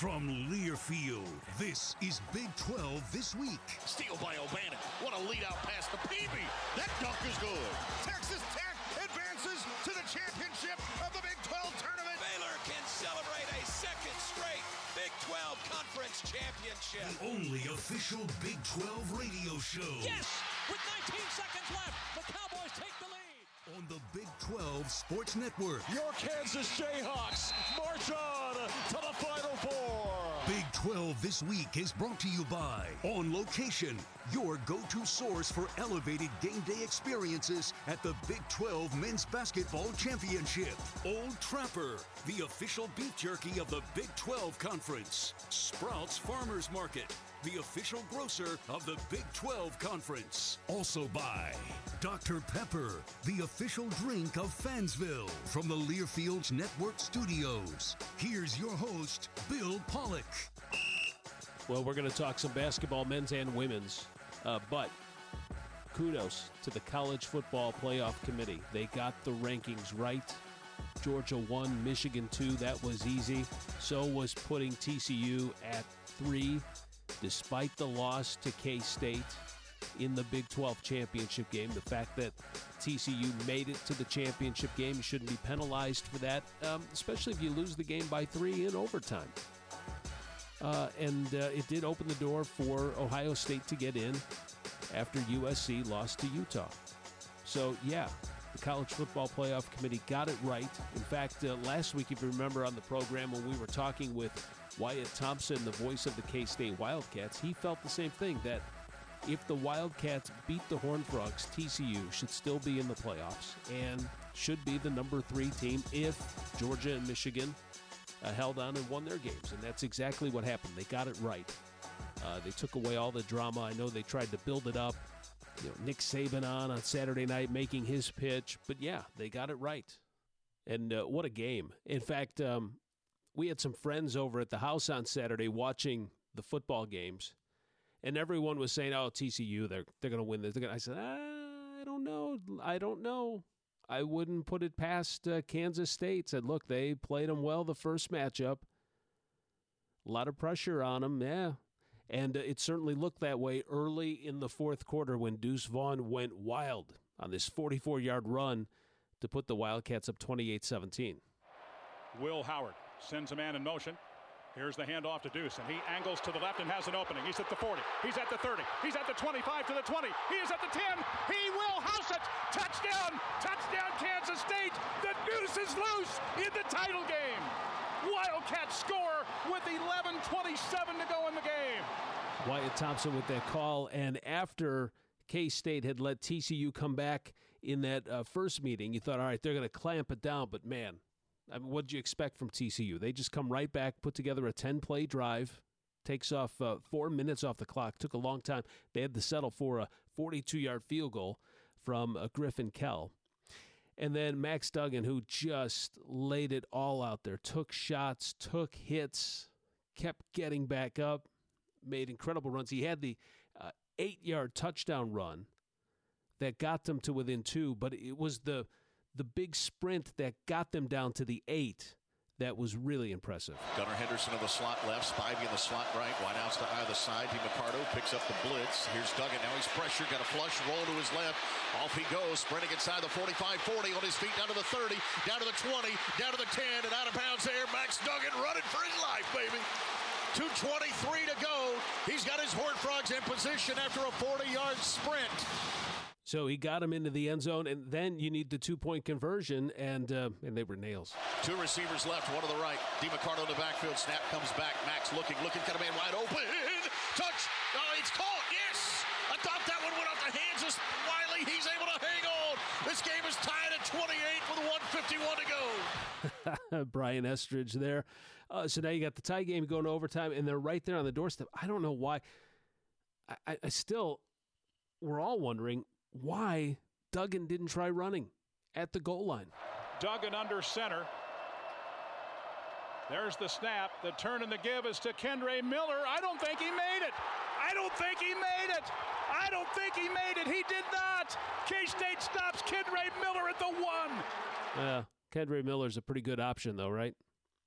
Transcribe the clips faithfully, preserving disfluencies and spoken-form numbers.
From Learfield, this is Big twelve This Week. Steal by O'Bannon. What a lead-out pass to Peavy. That dunk is good. Texas Tech advances to the championship of the Big twelve tournament. Baylor can celebrate a second straight Big twelve Conference Championship. The only official Big twelve radio show. Yes! With nineteen seconds left, the Cowboys take the lead. On the Big twelve Sports Network. Your Kansas Jayhawks march on to the Final Four. Big twelve This Week is brought to you by On Location, your go-to source for elevated game day experiences at the Big twelve Men's Basketball Championship. Old Trapper, the official beef jerky of the Big twelve Conference. Sprouts Farmers Market, the official grocer of the Big twelve Conference. Also by Doctor Pepper, the official drink of Fansville. From the Learfields Network Studios, here's your host, Bill Pollock. Well, we're going to talk some basketball, men's and women's, uh, but kudos to the College Football Playoff Committee. They got the rankings right. Georgia one, Michigan two. That was easy. So was putting T C U at three. Despite the loss to K-State in the Big twelve championship game, the fact that T C U made it to the championship game, you shouldn't be penalized for that, um, especially if you lose the game by three in overtime. Uh, and uh, it did open the door for Ohio State to get in after U S C lost to Utah. So, yeah, the College Football Playoff Committee got it right. In fact, uh, last week, if you remember on the program when we were talking with Wyatt Thompson, the voice of the K-State Wildcats, he felt the same thing, that if the Wildcats beat the Horned Frogs, T C U should still be in the playoffs and should be the number three team if Georgia and Michigan uh, held on and won their games. And that's exactly what happened. They got it right. Uh, they took away all the drama. I know they tried to build it up. You know, Nick Saban on on Saturday night making his pitch. But, yeah, they got it right. And uh, what a game. In fact, um, we had some friends over at the house on Saturday watching the football games, and everyone was saying, oh, T C U, they're, they're going to win this. They're gonna, I said, ah, I don't know. I don't know. I wouldn't put it past uh, Kansas State. Said, look, they played them well the first matchup. A lot of pressure on them, yeah. And uh, it certainly looked that way early in the fourth quarter when Deuce Vaughn went wild on this forty-four-yard run to put the Wildcats up twenty-eight seventeen. Will Howard sends a man in motion. Here's the handoff to Deuce, and he angles to the left and has an opening. He's at the forty. He's at the thirty. He's at the twenty-five to the twenty. He is at the ten. He will house it. Touchdown. Touchdown, Kansas State. The Deuce is loose in the title game. Wildcats score with eleven twenty-seven to go in the game. Wyatt Thompson with that call, and after K-State had let T C U come back in that uh, first meeting, you thought, all right, they're going to clamp it down, but man, I mean, what did you expect from T C U? They just come right back, put together a ten-play drive, takes off uh, four minutes off the clock. Took a long time. They had to settle for a forty-two-yard field goal from uh, Griffin Kell. And then Max Duggan, who just laid it all out there, took shots, took hits, kept getting back up, made incredible runs. He had the uh, eight-yard touchdown run that got them to within two, but it was the the big sprint that got them down to the eight that was really impressive. Gunnar Henderson in the slot left, Spivey in the slot right, wideouts to either side. DiMaccardo picks up the blitz. Here's Duggan. Now he's pressured, got a flush roll to his left. Off he goes, sprinting inside the forty-five forty, on his feet down to the thirty, down to the twenty, down to the ten, and out of bounds there. Max Duggan running for his life, baby. two twenty-three to go. He's got his Horned Frogs in position after a forty-yard sprint. So he got him into the end zone, and then you need the two-point conversion, and uh, and they were nails. Two receivers left, one to the right. DiMaccardo in the backfield. Snap comes back. Max looking, looking, got a man wide open. Touch. Oh, it's caught. Yes. I thought that one went off the hands of Wiley. He's able to hang on. This game is tied at twenty-eight with one fifty-one to go. Brian Estridge there. Uh, so now you got the tie game going to overtime, and they're right there on the doorstep. I don't know why. I, I, I still, we're all wondering why Duggan didn't try running at the goal line. Duggan under center. There's the snap. The turn and the give is to Kendre Miller. I don't think he made it. I don't think he made it. I don't think he made it. He did not. K-State stops Kendre Miller at the one. Yeah, Kendre Miller's a pretty good option, though, right?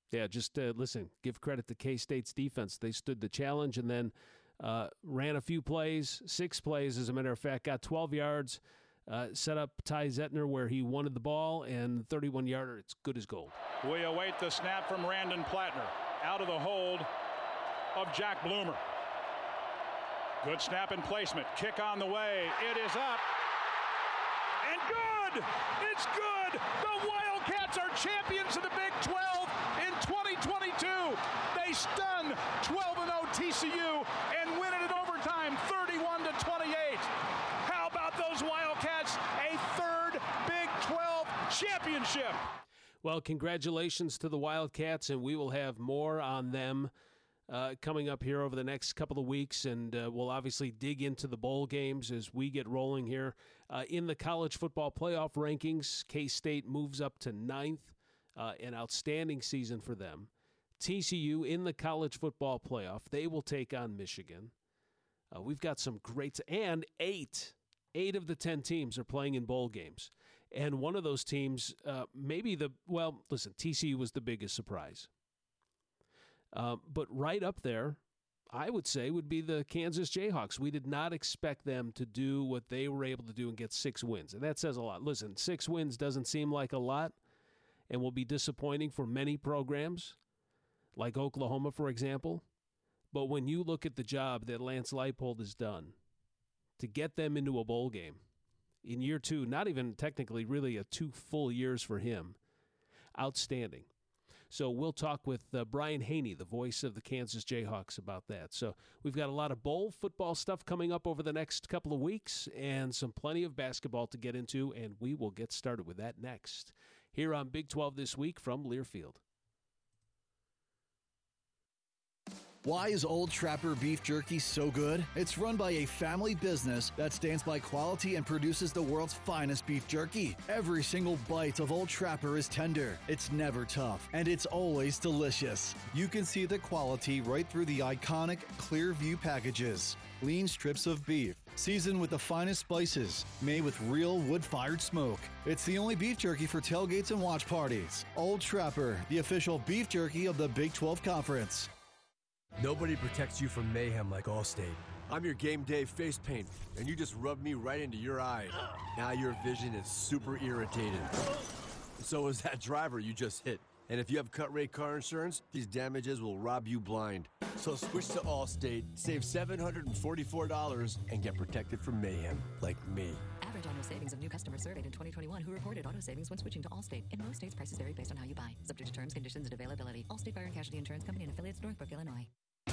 Yeah, just uh, listen, give credit to K-State's defense. They stood the challenge and then uh, ran a few plays, six plays, as a matter of fact, got twelve yards, uh, set up Ty Zettner where he wanted the ball, and thirty-one-yarder, it's good as gold. We await the snap from Randon Plattner. Out of the hold of Jack Bloomer. Good snap and placement. Kick on the way. It is up. And good! It's good! The Wildcats are champions of the Big twelve in twenty twenty-two. They stun twelve and oh T C U and win it in overtime, thirty-one to twenty-eight. How about those Wildcats? A third Big twelve championship. Well, congratulations to the Wildcats, and we will have more on them uh, coming up here over the next couple of weeks, and uh, we'll obviously dig into the bowl games as we get rolling here. Uh, in the college football playoff rankings, K-State moves up to ninth, uh, an outstanding season for them. T C U in the college football playoff, they will take on Michigan. Uh, we've got some great, and eight, eight of the ten teams are playing in bowl games. And one of those teams, uh, maybe the, well, listen, T C U was the biggest surprise. Uh, but right up there, I would say, would be the Kansas Jayhawks. We did not expect them to do what they were able to do and get six wins. And that says a lot. Listen, six wins doesn't seem like a lot and will be disappointing for many programs, like Oklahoma, for example. But when you look at the job that Lance Leipold has done to get them into a bowl game, in year two, not even technically really a two full years for him. Outstanding. So we'll talk with uh, Brian Haney, the voice of the Kansas Jayhawks, about that. So we've got a lot of bowl football stuff coming up over the next couple of weeks and some plenty of basketball to get into, and we will get started with that next. Here on Big twelve This Week from Learfield. Why is Old Trapper Beef Jerky so good? It's run by a family business that stands by quality and produces the world's finest beef jerky. Every single bite of Old Trapper is tender, it's never tough, and it's always delicious. You can see the quality right through the iconic Clearview packages. Lean strips of beef, seasoned with the finest spices, made with real wood-fired smoke. It's the only beef jerky for tailgates and watch parties. Old Trapper, the official beef jerky of the Big twelve Conference. Nobody protects you from mayhem like Allstate. I'm your game day face paint, and you just rubbed me right into your eye. Now your vision is super irritated. So is that driver you just hit. And if you have cut rate car insurance, these damages will rob you blind. So switch to Allstate, save seven hundred forty-four dollars, and get protected from mayhem like me. Average auto savings of new customers surveyed in twenty twenty-one who reported auto savings when switching to Allstate. In most states, prices vary based on how you buy. Subject to terms, conditions, and availability. Allstate Fire and Casualty Insurance Company and affiliates, Northbrook, Illinois.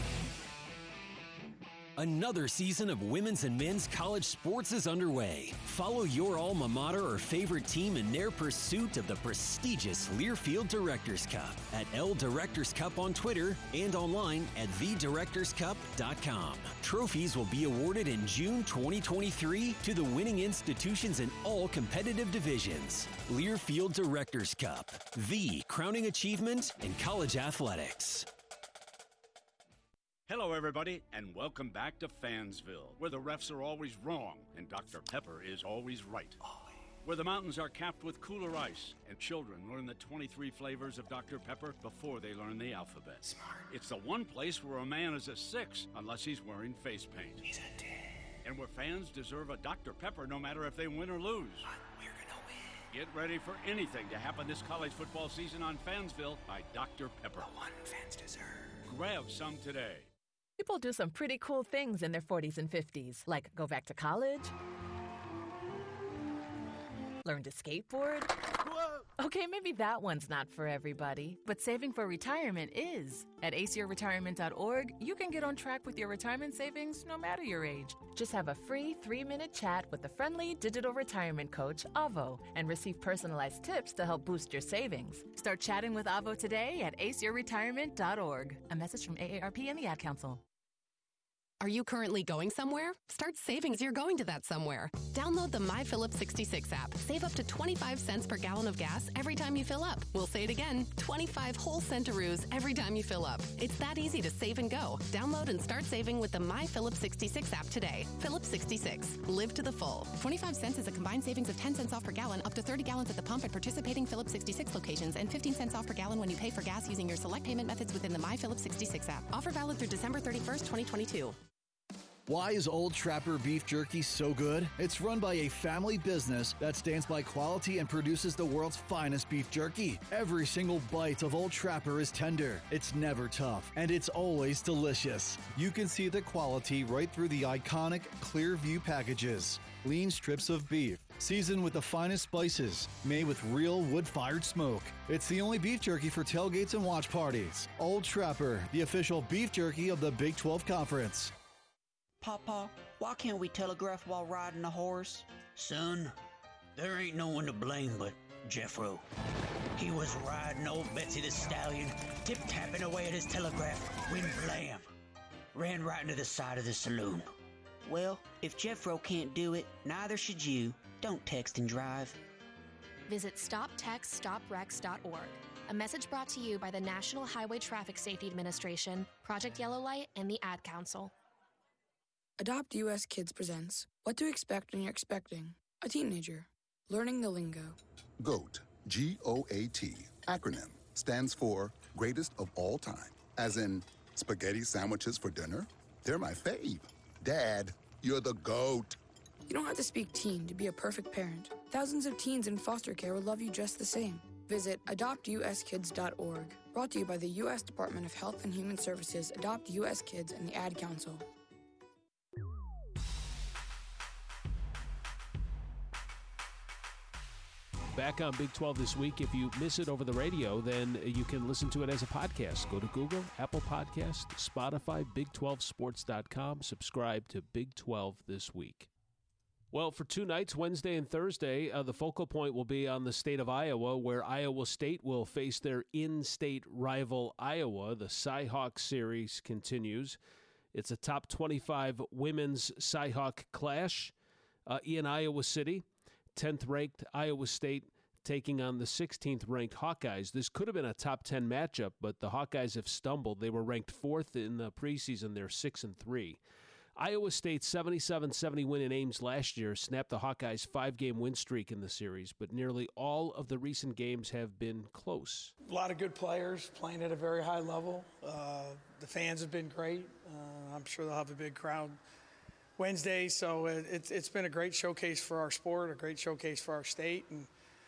Another season of women's and men's college sports is underway. Follow your alma mater or favorite team in their pursuit of the prestigious Learfield Directors Cup at L Directors Cup on Twitter and online at the directors cup dot com. Trophies will be awarded in June twenty twenty-three to the winning institutions in all competitive divisions. Learfield Directors Cup, the crowning achievement in college athletics. Hello, everybody, and welcome back to Fansville, where the refs are always wrong and Doctor Pepper is always right. Always. Where the mountains are capped with cooler ice and children learn the twenty-three flavors of Doctor Pepper before they learn the alphabet. Smart. It's the one place where a man is a six unless he's wearing face paint. He's a ten. And where fans deserve a Doctor Pepper no matter if they win or lose. But we're gonna win. Get ready for anything to happen this college football season on Fansville by Doctor Pepper. The one fans deserve. Grab some today. People do some pretty cool things in their forties and fifties, like go back to college, learn to skateboard. Whoa. Okay, maybe that one's not for everybody, but saving for retirement is. At ace your retirement dot org, you can get on track with your retirement savings no matter your age. Just have a free three-minute chat with the friendly digital retirement coach, Avo, and receive personalized tips to help boost your savings. Start chatting with Avo today at ace your retirement dot org. A message from A A R P and the Ad Council. Are you currently going somewhere? Start saving as you're going to that somewhere. Download the My Phillips sixty-six app. Save up to twenty-five cents per gallon of gas every time you fill up. We'll say it again, twenty-five whole centaroos every time you fill up. It's that easy to save and go. Download and start saving with the My Phillips sixty-six app today. Phillips sixty-six. Live to the full. twenty-five cents is a combined savings of ten cents off per gallon, up to thirty gallons at the pump at participating Phillips sixty-six locations, and fifteen cents off per gallon when you pay for gas using your select payment methods within the My Phillips sixty-six app. Offer valid through December thirty-first, twenty twenty-two. Why is Old Trapper Beef Jerky so good? It's run by a family business that stands by quality and produces the world's finest beef jerky. Every single bite of Old Trapper is tender. It's never tough, and it's always delicious. You can see the quality right through the iconic Clearview packages. Lean strips of beef, seasoned with the finest spices, made with real wood-fired smoke. It's the only beef jerky for tailgates and watch parties. Old Trapper, the official beef jerky of the Big twelve Conference. Papa, why can't we telegraph while riding a horse? Son, there ain't no one to blame but Jeffro. He was riding old Betsy the Stallion, tip-tapping away at his telegraph, when blam, ran right into the side of the saloon. Well, if Jeffro can't do it, neither should you. Don't text and drive. Visit stop text stop wrecks dot org. A message brought to you by the National Highway Traffic Safety Administration, Project Yellow Light, and the Ad Council. Adopt U S Kids presents What to Expect When You're Expecting a Teenager. Learning the Lingo. GOAT, G O A T, acronym, stands for Greatest of All Time. As in, spaghetti sandwiches for dinner? They're my fave. Dad, you're the GOAT. You don't have to speak teen to be a perfect parent. Thousands of teens in foster care would love you just the same. Visit adopt u s kids dot org. Brought to you by the U S Department of Health and Human Services, Adopt U S Kids, and the Ad Council. Back on Big twelve this week. If you miss it over the radio, then you can listen to it as a podcast. Go to Google, Apple Podcast, Spotify, big twelve sports dot com. Subscribe to Big twelve this week. Well, for two nights, Wednesday and Thursday, uh, the focal point will be on the state of Iowa, where Iowa State will face their in-state rival Iowa. The Cy-Hawk series continues. It's a top twenty-five women's Cy-Hawk clash uh, in Iowa City. tenth-ranked Iowa State taking on the sixteenth-ranked Hawkeyes. This could have been a top ten matchup, but the Hawkeyes have stumbled. They were ranked fourth in the preseason. They're six and three. Iowa State's seventy-seven seventy win in Ames last year snapped the Hawkeyes' five-game win streak in the series, but nearly all of the recent games have been close. A lot of good players playing at a very high level. Uh, the fans have been great. Uh, I'm sure they'll have a big crowd Wednesday, so it, it's it's been a great showcase for our sport, a great showcase for our state, and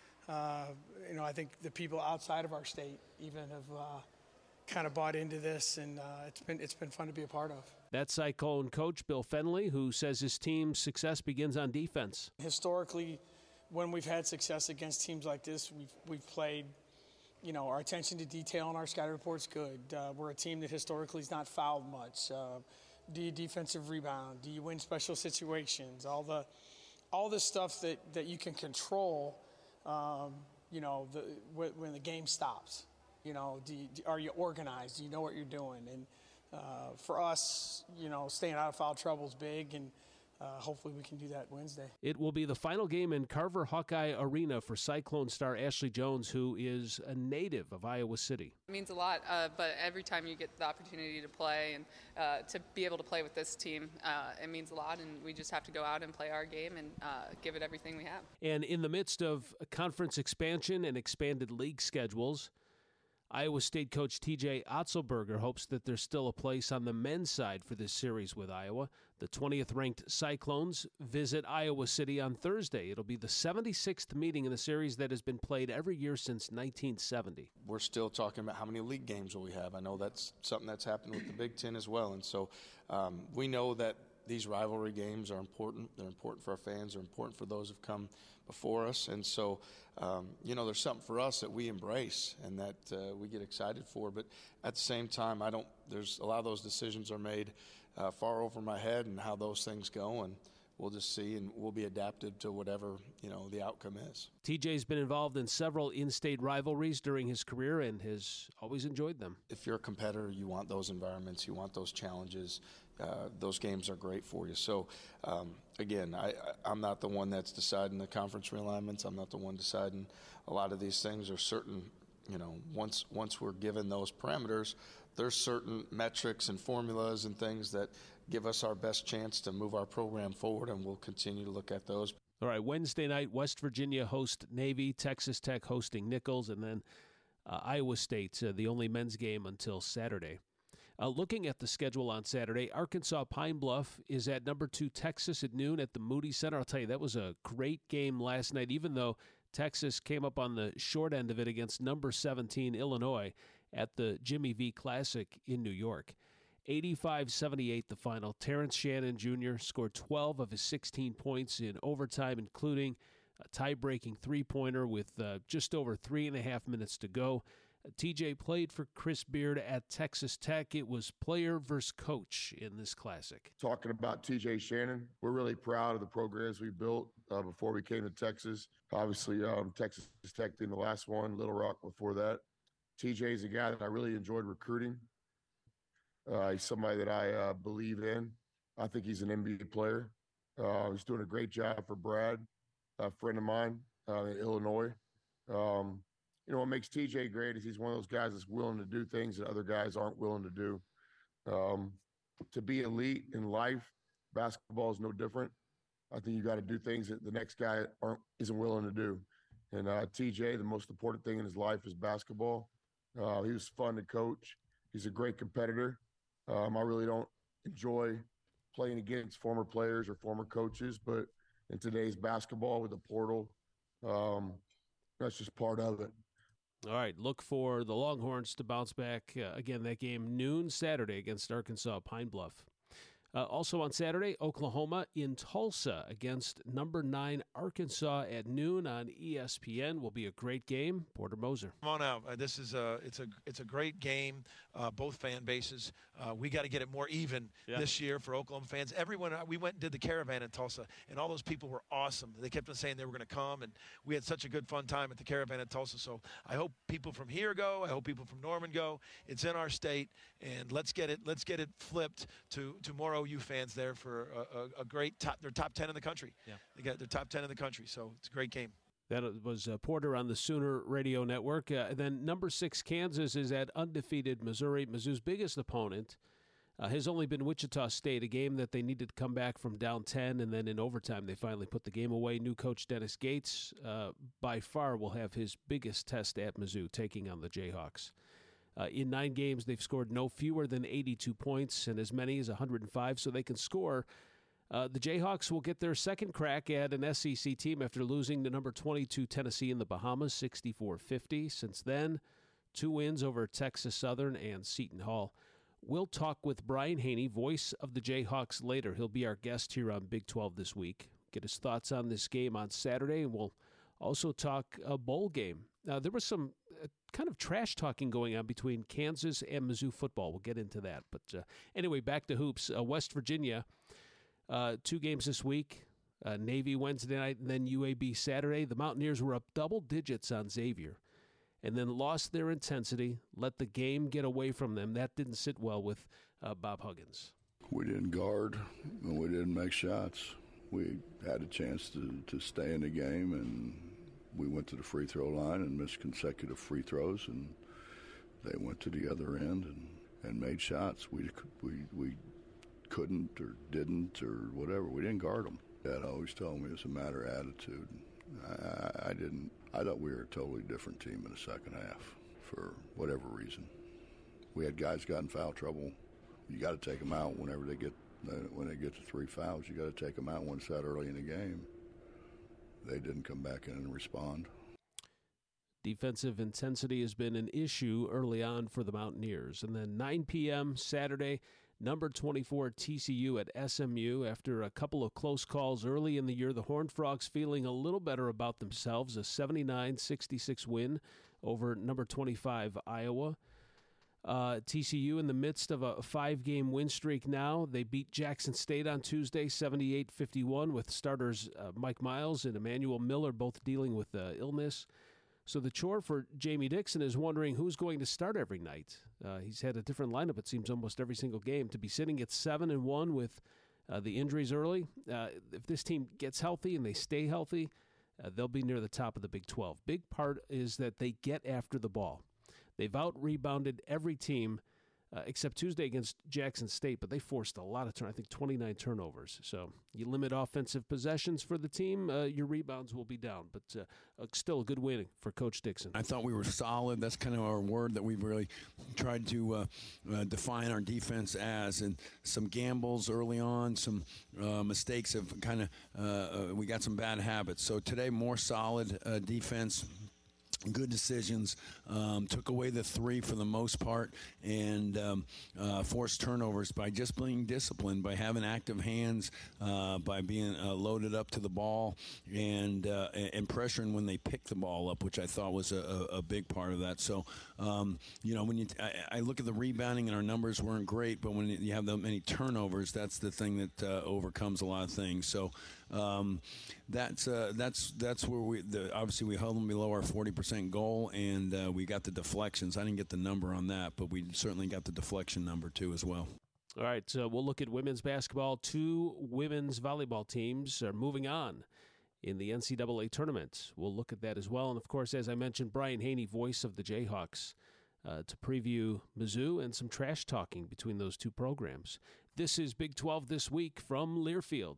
uh, you know I think the people outside of our state even have uh, kind of bought into this, and uh, it's been it's been fun to be a part of. That's Cyclone coach Bill Fenley, who says his team's success begins on defense. Historically, when we've had success against teams like this, we've we've played. You know, our attention to detail on our scouting report's good. Uh, we're a team that historically is not fouled much. Uh, Do you defensive rebound? Do you win special situations? All the, all the stuff that, that you can control. Um, you know, the, when the game stops. You know, do you, are you organized? Do you know what you're doing? And uh, for us, you know, staying out of foul trouble is big, and uh, hopefully we can do that Wednesday. It will be the final game in Carver Hawkeye Arena for Cyclone star Ashley Jones, who is a native of Iowa City. It means a lot, uh, but every time you get the opportunity to play and uh, to be able to play with this team, uh, it means a lot, and we just have to go out and play our game and uh, give it everything we have. And in the midst of conference expansion and expanded league schedules, Iowa State coach T J Otzelberger hopes that there's still a place on the men's side for this series with Iowa. The twentieth-ranked Cyclones visit Iowa City on Thursday. It'll be the seventy-sixth meeting in the series that has been played every year since nineteen seventy. We're still talking about how many league games will we have. I know that's something that's happened with the Big Ten as well. And so um, we know that these rivalry games are important. They're important for our fans. They're important for those who've come before us. And so, um, you know, there's something for us that we embrace and that uh, we get excited for. But at the same time, I don't, there's a lot of those decisions are made uh, far over my head and how those things go. And we'll just see, and we'll be adapted to whatever, you know, the outcome is. T J's been involved in several in-state rivalries during his career and has always enjoyed them. If you're a competitor, you want those environments, you want those challenges. Uh, those games are great for you. So, um, again, I, I, I'm not the one that's deciding the conference realignments. I'm not the one deciding a lot of these things. Are certain, you know, once once we're given those parameters, there's certain metrics and formulas and things that give us our best chance to move our program forward, and we'll continue to look at those. All right, Wednesday night, West Virginia host Navy, Texas Tech hosting Nichols, and then uh, Iowa State, uh, the only men's game until Saturday. Uh, looking at the schedule on Saturday, Arkansas Pine Bluff is at number two Texas at noon at the Moody Center. I'll tell you, that was a great game last night, even though Texas came up on the short end of it against number seventeen Illinois at the Jimmy V Classic in New York. eighty-five seventy-eight the final. Terrence Shannon Junior scored twelve of his sixteen points in overtime, including a tie-breaking three-pointer with uh, just over three and a half minutes to go. T J played for Chris Beard at Texas Tech. It was player versus coach in this classic. Talking about T J Shannon, we're really proud of the programs we built uh, before we came to Texas. Obviously, um, Texas Tech being the last one, Little Rock before that. T J's a guy that I really enjoyed recruiting. Uh, he's somebody that I uh, believe in. I think he's an N B A player. Uh, he's doing a great job for Brad, a friend of mine uh, in Illinois. Um, You know, what makes T J great is he's one of those guys that's willing to do things that other guys aren't willing to do. Um, to be elite in life, basketball is no different. I think you got to do things that the next guy aren't isn't willing to do. And uh, T J, the most important thing in his life is basketball. Uh, he was fun to coach. He's a great competitor. Um, I really don't enjoy playing against former players or former coaches, but in today's basketball with the portal, um, that's just part of it. All right, look for the Longhorns to bounce back. Uh, again, that game noon Saturday against Arkansas Pine Bluff. Uh, also on Saturday, Oklahoma in Tulsa against number nine Arkansas at noon on E S P N. Will be a great game. Porter Moser. Come on out. Uh, this is a it's a it's a great game. Uh, both fan bases. Uh, we got to get it more even yeah. this year for Oklahoma fans. Everyone, we went and did the caravan in Tulsa, and all those people were awesome. They kept on saying they were going to come, and we had such a good fun time at the caravan in Tulsa. So I hope people from here go. I hope people from Norman go. It's in our state, and let's get it. Let's get it flipped to to more O U fans there for a, a, a great top. They're top ten in the country. Yeah, they got they're top ten in the country. So it's a great game. That was uh, Porter on the Sooner Radio Network. Uh, then number six Kansas is at undefeated Missouri. Mizzou's biggest opponent uh, has only been Wichita State, a game that they needed to come back from down ten, and then in overtime they finally put the game away. New coach Dennis Gates uh, by far will have his biggest test at Mizzou, taking on the Jayhawks. Uh, in nine games, they've scored no fewer than eighty-two points and as many as one hundred five, so they can score. Uh, the Jayhawks will get their second crack at an S E C team after losing to number twenty-two Tennessee in the Bahamas, sixty-four fifty. Since then, two wins over Texas Southern and Seton Hall. We'll talk with Brian Haney, voice of the Jayhawks, later. He'll be our guest here on Big twelve this week. Get his thoughts on this game on Saturday, and we'll also talk a bowl game. Uh, there was some uh, kind of trash talking going on between Kansas and Mizzou football. We'll get into that. But uh, anyway, back to hoops. Uh, West Virginia, uh, two games this week. Uh, Navy Wednesday night and then U A B Saturday. The Mountaineers were up double digits on Xavier and then lost their intensity, let the game get away from them. That didn't sit well with uh, Bob Huggins. We didn't guard and we didn't make shots. We had a chance to, to stay in the game, and we went to the free throw line and missed consecutive free throws, and they went to the other end and, and made shots. We, we, we couldn't or didn't or whatever. We didn't guard them. Dad always told me it's a matter of attitude. I, I didn't. I thought we were a totally different team in the second half for whatever reason. We had guys got in foul trouble. You got to take them out whenever they get when they get to three fouls. You got to take them out once that early in the game. They didn't come back in and respond. Defensive intensity has been an issue early on for the Mountaineers. And then nine p.m. Saturday, number twenty-four T C U at S M U. After a couple of close calls early in the year, the Horned Frogs feeling a little better about themselves. A seventy-nine sixty-six win over number twenty-five Iowa. Uh, T C U in the midst of a five-game win streak now. They beat Jackson State on Tuesday, seventy-eight fifty-one, with starters uh, Mike Miles and Emmanuel Miller both dealing with uh, illness. So the chore for Jamie Dixon is wondering who's going to start every night. Uh, he's had a different lineup, it seems, almost every single game. To be sitting at seven and one with uh, the injuries early, uh, if this team gets healthy and they stay healthy, uh, they'll be near the top of the Big twelve. Big part is that they get after the ball. They've out-rebounded every team uh, except Tuesday against Jackson State, but they forced a lot of turn. I think twenty-nine turnovers. So you limit offensive possessions for the team, uh, your rebounds will be down. But uh, uh, still a good win for Coach Dixon. I thought we were solid. That's kind of our word that we've really tried to uh, uh, define our defense as. And some gambles early on, some uh, mistakes have kind of uh, uh, we got some bad habits. So today, more solid uh, defense. Good decisions, um, took away the three for the most part, and um, uh, forced turnovers by just being disciplined, by having active hands, uh, by being uh, loaded up to the ball, and uh, and pressuring when they pick the ball up, which I thought was a, a big part of that. So, um, you know, when you t- I, I look at the rebounding, and our numbers weren't great, but when you have that many turnovers, that's the thing that uh, overcomes a lot of things. So. Um, that's uh, that's that's where we the, obviously we held them below our forty percent goal, and uh, we got the deflections. I didn't get the number on that, but we certainly got the deflection number too as well. All right, so we'll look at women's basketball. Two women's volleyball teams are moving on in the N C double A tournament. We'll look at that as well, and of course, as I mentioned, Brian Haney, voice of the Jayhawks, uh, to preview Mizzou and some trash talking between those two programs. This is Big twelve This Week from Learfield.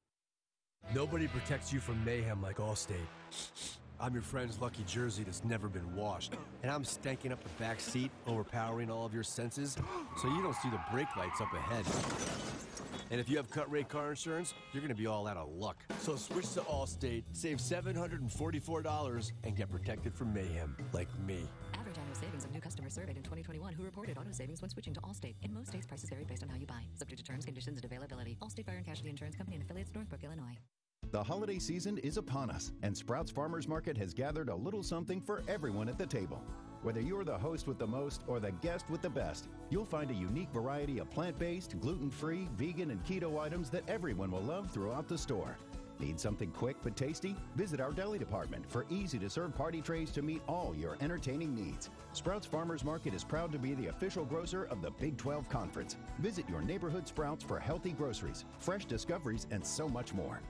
Nobody protects you from mayhem like Allstate. I'm your friend's lucky jersey that's never been washed, and I'm stanking up the back seat, overpowering all of your senses, so you don't see the brake lights up ahead. And if you have cut rate car insurance, you're going to be all out of luck. So switch to Allstate, save seven hundred forty-four dollars, and get protected from mayhem like me. Average annual savings of new customers surveyed in twenty twenty-one who reported auto savings when switching to Allstate. In most states, prices vary based on how you buy. Subject to terms, conditions, and availability. Allstate Fire and Casualty Insurance Company and affiliates, Northbrook, Illinois. The holiday season is upon us, and Sprouts Farmers Market has gathered a little something for everyone at the table. Whether you're the host with the most or the guest with the best, you'll find a unique variety of plant-based, gluten-free, vegan, and keto items that everyone will love throughout the store. Need something quick but tasty? Visit our deli department for easy-to-serve party trays to meet all your entertaining needs. Sprouts Farmers Market is proud to be the official grocer of the Big twelve Conference. Visit your neighborhood Sprouts for healthy groceries, fresh discoveries, and so much more.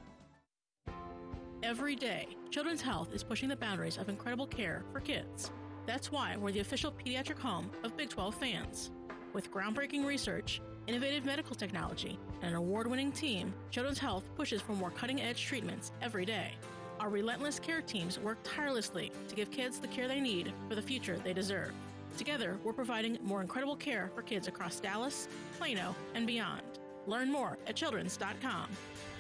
Every day, Children's Health is pushing the boundaries of incredible care for kids. That's why we're the official pediatric home of Big twelve fans. With groundbreaking research, innovative medical technology, and an award-winning team, Children's Health pushes for more cutting-edge treatments every day. Our relentless care teams work tirelessly to give kids the care they need for the future they deserve. Together, we're providing more incredible care for kids across Dallas, Plano, and beyond. Learn more at children's dot com.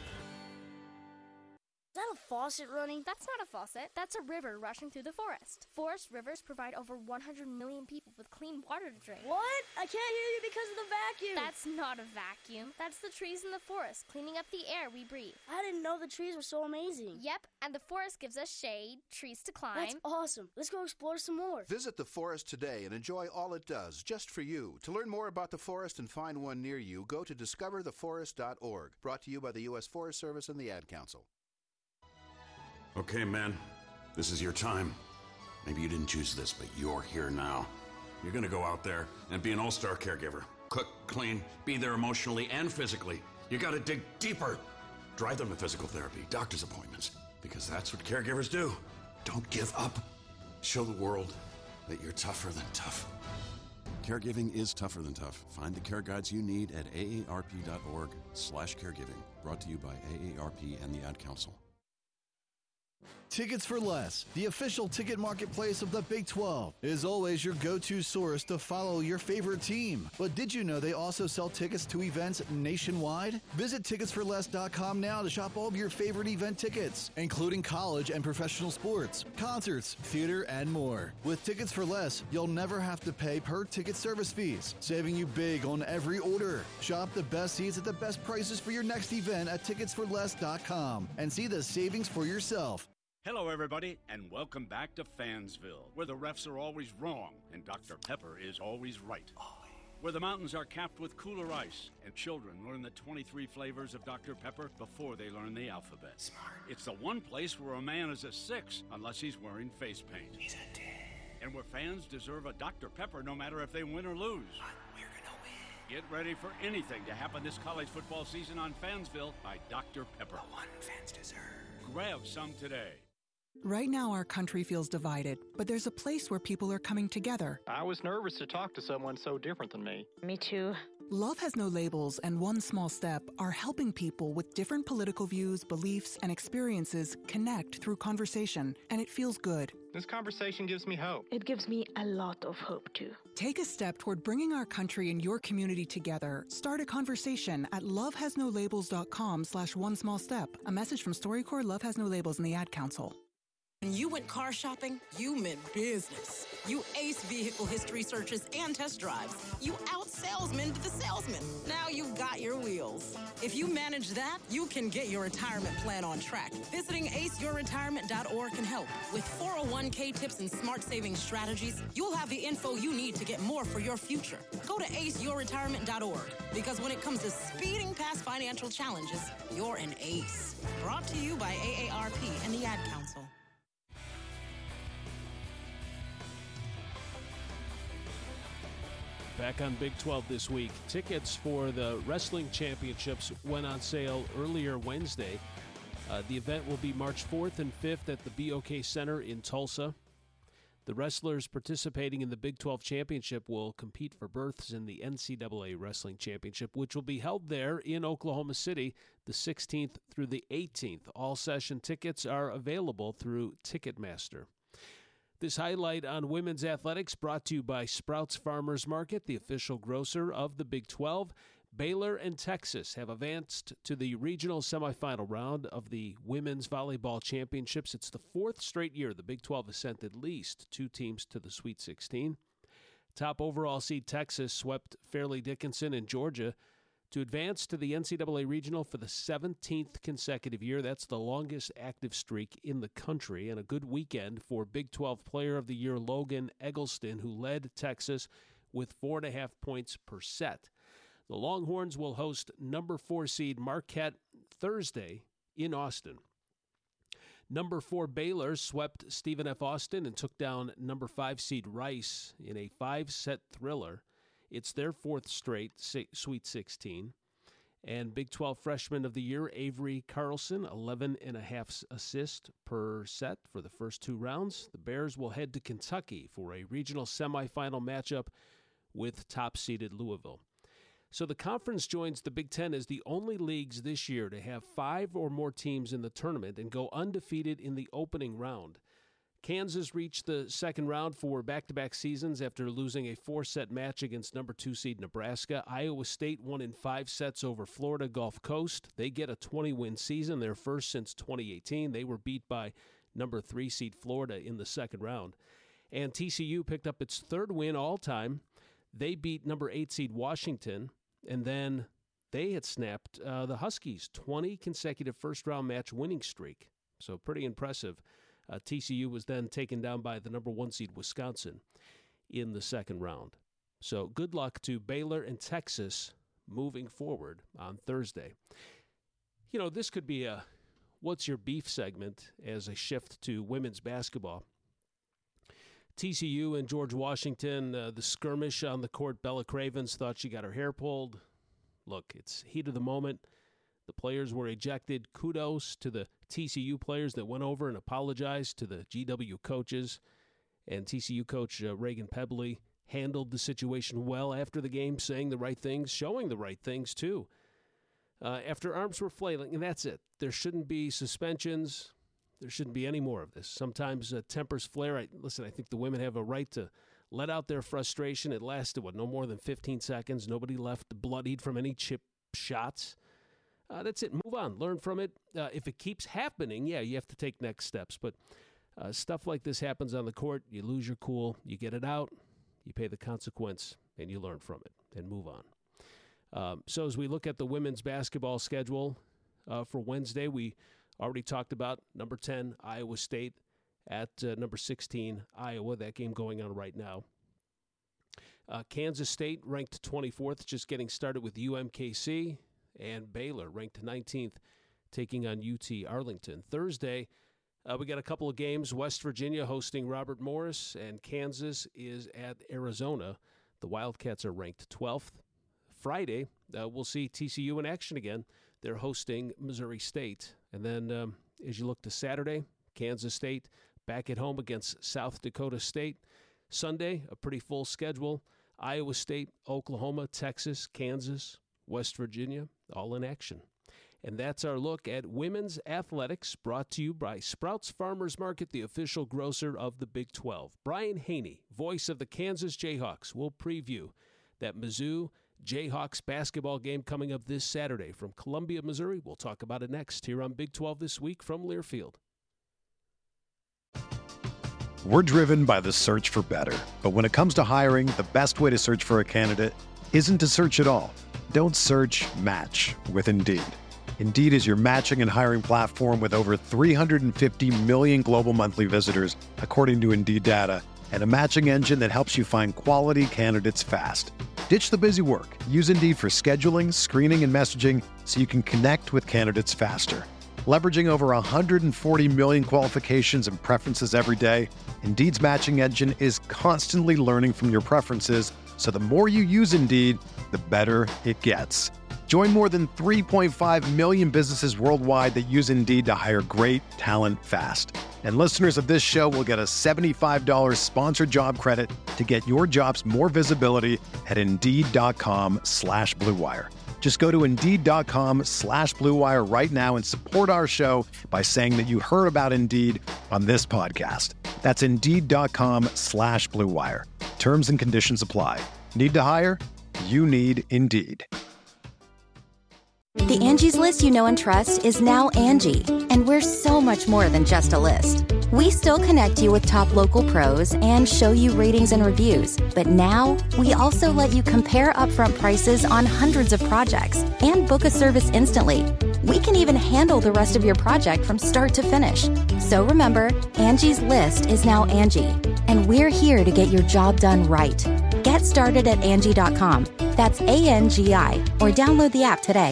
Is that a faucet running? That's not a faucet. That's a river rushing through the forest. Forest rivers provide over one hundred million people with clean water to drink. What? I can't hear you because of the vacuum. That's not a vacuum. That's the trees in the forest cleaning up the air we breathe. I didn't know the trees were so amazing. Yep, and the forest gives us shade, trees to climb. That's awesome. Let's go explore some more. Visit the forest today and enjoy all it does, just for you. To learn more about the forest and find one near you, go to discover the forest dot org. Brought to you by the U S Forest Service and the Ad Council. Okay, man, this is your time. Maybe you didn't choose this, but you're here now. You're gonna go out there and be an all-star caregiver. Cook, clean, be there emotionally and physically. You gotta dig deeper. Drive them to physical therapy, doctor's appointments, because that's what caregivers do. Don't give up. Show the world that you're tougher than tough. Caregiving is tougher than tough. Find the care guides you need at A A R P dot org slash caregiving. Brought to you by A A R P and the Ad Council. Tickets for Less, the official ticket marketplace of the Big twelve, is always your go-to source to follow your favorite team. But did you know they also sell tickets to events nationwide? Visit tickets for less dot com now to shop all of your favorite event tickets, including college and professional sports, concerts, theater, and more. With Tickets for Less, you'll never have to pay per ticket service fees, saving you big on every order. Shop the best seats at the best prices for your next event at tickets for less dot com and see the savings for yourself. Hello, everybody, and welcome back to Fansville, where the refs are always wrong and Doctor Pepper is always right. Where the mountains are capped with cooler ice and children learn the twenty-three flavors of Doctor Pepper before they learn the alphabet. Smart. It's the one place where a man is a six unless he's wearing face paint. He's a ten. And where fans deserve a Doctor Pepper no matter if they win or lose. But we're gonna win. Get ready for anything to happen this college football season on Fansville by Doctor Pepper. The one fans deserve. Grab some today. Right now, our country feels divided, but there's a place where people are coming together. I was nervous to talk to someone so different than me. Me too. Love Has No Labels and One Small Step are helping people with different political views, beliefs, and experiences connect through conversation, and it feels good. This conversation gives me hope. It gives me a lot of hope, too. Take a step toward bringing our country and your community together. Start a conversation at lovehasnolabels.com slash one small step. A message from StoryCorps, Love Has No Labels, and the Ad Council. When you went car shopping, you meant business. You aced vehicle history searches and test drives. You out-salesmaned the salesman. Now you've got your wheels. If you manage that, you can get your retirement plan on track. Visiting ace your retirement dot org can help. With four oh one k tips and smart saving strategies, you'll have the info you need to get more for your future. Go to ace your retirement dot org, because when it comes to speeding past financial challenges, you're an ace. Brought to you by A A R P and the Ad Council. Back on Big twelve this week, tickets for the wrestling championships went on sale earlier Wednesday. Uh, the event will be March fourth and fifth at the B O K Center in Tulsa. The wrestlers participating in the Big twelve championship will compete for berths in the N C double A Wrestling Championship, which will be held there in Oklahoma City the sixteenth through the eighteenth. All session tickets are available through Ticketmaster. This highlight on women's athletics brought to you by Sprouts Farmers Market, the official grocer of the Big twelve. Baylor and Texas have advanced to the regional semifinal round of the Women's Volleyball Championships. It's the fourth straight year the Big twelve has sent at least two teams to the Sweet sixteen. Top overall seed Texas swept Fairleigh Dickinson and Georgia to advance to the N C double A Regional for the seventeenth consecutive year. That's the longest active streak in the country, and a good weekend for Big twelve Player of the Year Logan Eggleston, who led Texas with four and a half points per set. The Longhorns will host number four seed Marquette Thursday in Austin. Number four Baylor swept Stephen F. Austin and took down number five seed Rice in a five-set thriller. It's their fourth straight Sweet sixteen. And Big twelve Freshman of the Year, Avery Carlson, eleven and a half assists per set for the first two rounds. The Bears will head to Kentucky for a regional semifinal matchup with top-seeded Louisville. So the conference joins the Big Ten as the only leagues this year to have five or more teams in the tournament and go undefeated in the opening round. Kansas reached the second round for back-to-back seasons after losing a four-set match against number two seed Nebraska. Iowa State won in five sets over Florida Gulf Coast. They get a twenty-win season, their first since twenty eighteen. They were beat by number three seed Florida in the second round. And T C U picked up its third win all-time. They beat number eight seed Washington, and then they had snapped uh, the Huskies' twenty consecutive first-round match winning streak. So pretty impressive. Uh, T C U was then taken down by the number one seed Wisconsin in the second round. So good luck to Baylor and Texas moving forward on Thursday. You know, this could be a What's Your Beef segment as a shift to women's basketball. T C U and George Washington, uh, the skirmish on the court, Bella Cravens thought she got her hair pulled. Look, it's heat of the moment. The players were ejected. Kudos to the T C U players that went over and apologized to the G W coaches. And T C U coach uh, Reagan Pebley handled the situation well after the game, saying the right things, showing the right things, too. Uh, after arms were flailing, and that's it. There shouldn't be suspensions. There shouldn't be any more of this. Sometimes uh, tempers flare. I, listen, I think the women have a right to let out their frustration. It lasted, what, no more than fifteen seconds. Nobody left bloodied from any chip shots. Uh, that's it. Move on. Learn from it. Uh, if it keeps happening, yeah, you have to take next steps. But uh, stuff like this happens on the court. You lose your cool. You get it out. You pay the consequence, and you learn from it and move on. Um, so as we look at the women's basketball schedule uh, for Wednesday, we Already talked about number ten, Iowa State, at uh, number sixteen, Iowa. That game going on right now. Uh, Kansas State ranked twenty-fourth, just getting started with U M K C. And Baylor ranked nineteenth, taking on U T Arlington. Thursday, uh, we got a couple of games. West Virginia hosting Robert Morris, and Kansas is at Arizona. The Wildcats are ranked twelfth. Friday, uh, we'll see T C U in action again. They're hosting Missouri State. And then um, as you look to Saturday, Kansas State back at home against South Dakota State. Sunday, a pretty full schedule. Iowa State, Oklahoma, Texas, Kansas, West Virginia, all in action. And that's our look at women's athletics, brought to you by Sprouts Farmers Market, the official grocer of the Big twelve. Brian Haney, voice of the Kansas Jayhawks, will preview that Mizzou Jayhawks basketball game coming up this Saturday from Columbia, Missouri. We'll talk about it next here on Big twelve This Week from Learfield. We're driven by the search for better. But when it comes to hiring, the best way to search for a candidate isn't to search at all. Don't search, match with Indeed. Indeed is your matching and hiring platform with over three hundred fifty million global monthly visitors, according to Indeed data, and a matching engine that helps you find quality candidates fast. Ditch the busy work. Use Indeed for scheduling, screening, and messaging so you can connect with candidates faster. Leveraging over one hundred forty million qualifications and preferences every day, Indeed's matching engine is constantly learning from your preferences, so the more you use Indeed, the better it gets. Join more than three point five million businesses worldwide that use Indeed to hire great talent fast. And listeners of this show will get a seventy-five dollars sponsored job credit to get your jobs more visibility at Indeed.com slash Blue Wire. Just go to Indeed.com slash Blue Wire right now and support our show by saying that you heard about Indeed on this podcast. That's Indeed.com slash Blue Wire. Terms and conditions apply. Need to hire? You need Indeed. The Angie's List you know and trust is now Angie, and we're so much more than just a list. We still connect you with top local pros and show you ratings and reviews, but now we also let you compare upfront prices on hundreds of projects and book a service instantly. We can even handle the rest of your project from start to finish. So remember, Angie's List is now Angie, and we're here to get your job done right. Get started at Angie dot com. That's A N G I, or download the app today.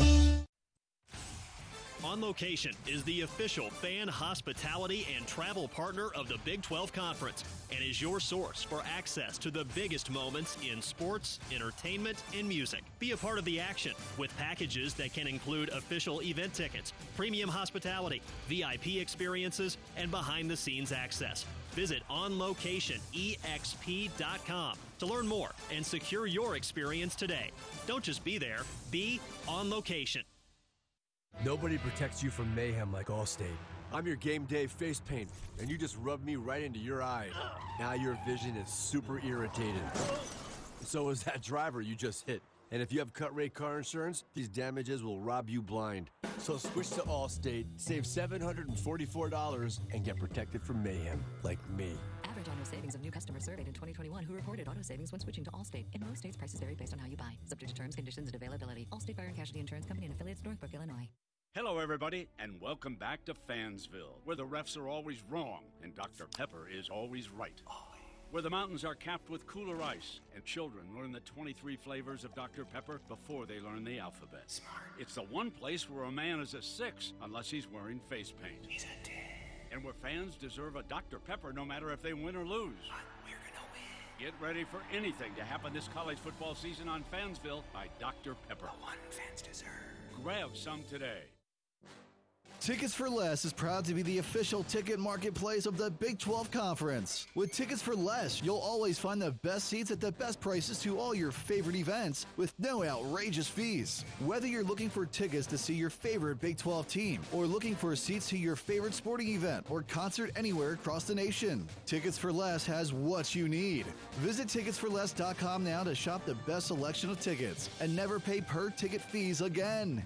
On Location is the official fan hospitality and travel partner of the Big twelve Conference and is your source for access to the biggest moments in sports, entertainment, and music. Be a part of the action with packages that can include official event tickets, premium hospitality, V I P experiences, and behind-the-scenes access. Visit on location E X P dot com to learn more and secure your experience today. Don't just be there, be on location. Nobody protects you from mayhem like Allstate. I'm your game day face paint, and you just rubbed me right into your eye. Now your vision is super irritated. So is that driver you just hit. And if you have cut rate car insurance, these damages will rob you blind. So switch to Allstate, save seven hundred forty-four dollars, and get protected from mayhem like me. Average auto savings of new customers surveyed in twenty twenty-one who reported auto savings when switching to Allstate. In most states, prices vary based on how you buy. Subject to terms, conditions, and availability. Allstate Fire and Casualty Insurance Company and affiliates, Northbrook, Illinois. Hello, everybody, and welcome back to Fansville, where the refs are always wrong and Doctor Pepper is always right. Always. Where the mountains are capped with cooler ice and children learn the twenty-three flavors of Doctor Pepper before they learn the alphabet. Smart. It's the one place where a man is a six unless he's wearing face paint. He's a ten. And where fans deserve a Doctor Pepper no matter if they win or lose. But we're gonna win. Get ready for anything to happen this college football season on Fansville by Doctor Pepper. The one fans deserve. Grab some today. Tickets for Less is proud to be the official ticket marketplace of the Big twelve Conference. With Tickets for Less, you'll always find the best seats at the best prices to all your favorite events with no outrageous fees. Whether you're looking for tickets to see your favorite Big twelve team or looking for seats to your favorite sporting event or concert anywhere across the nation, Tickets for Less has what you need. Visit tickets for less dot com now to shop the best selection of tickets and never pay per ticket fees again.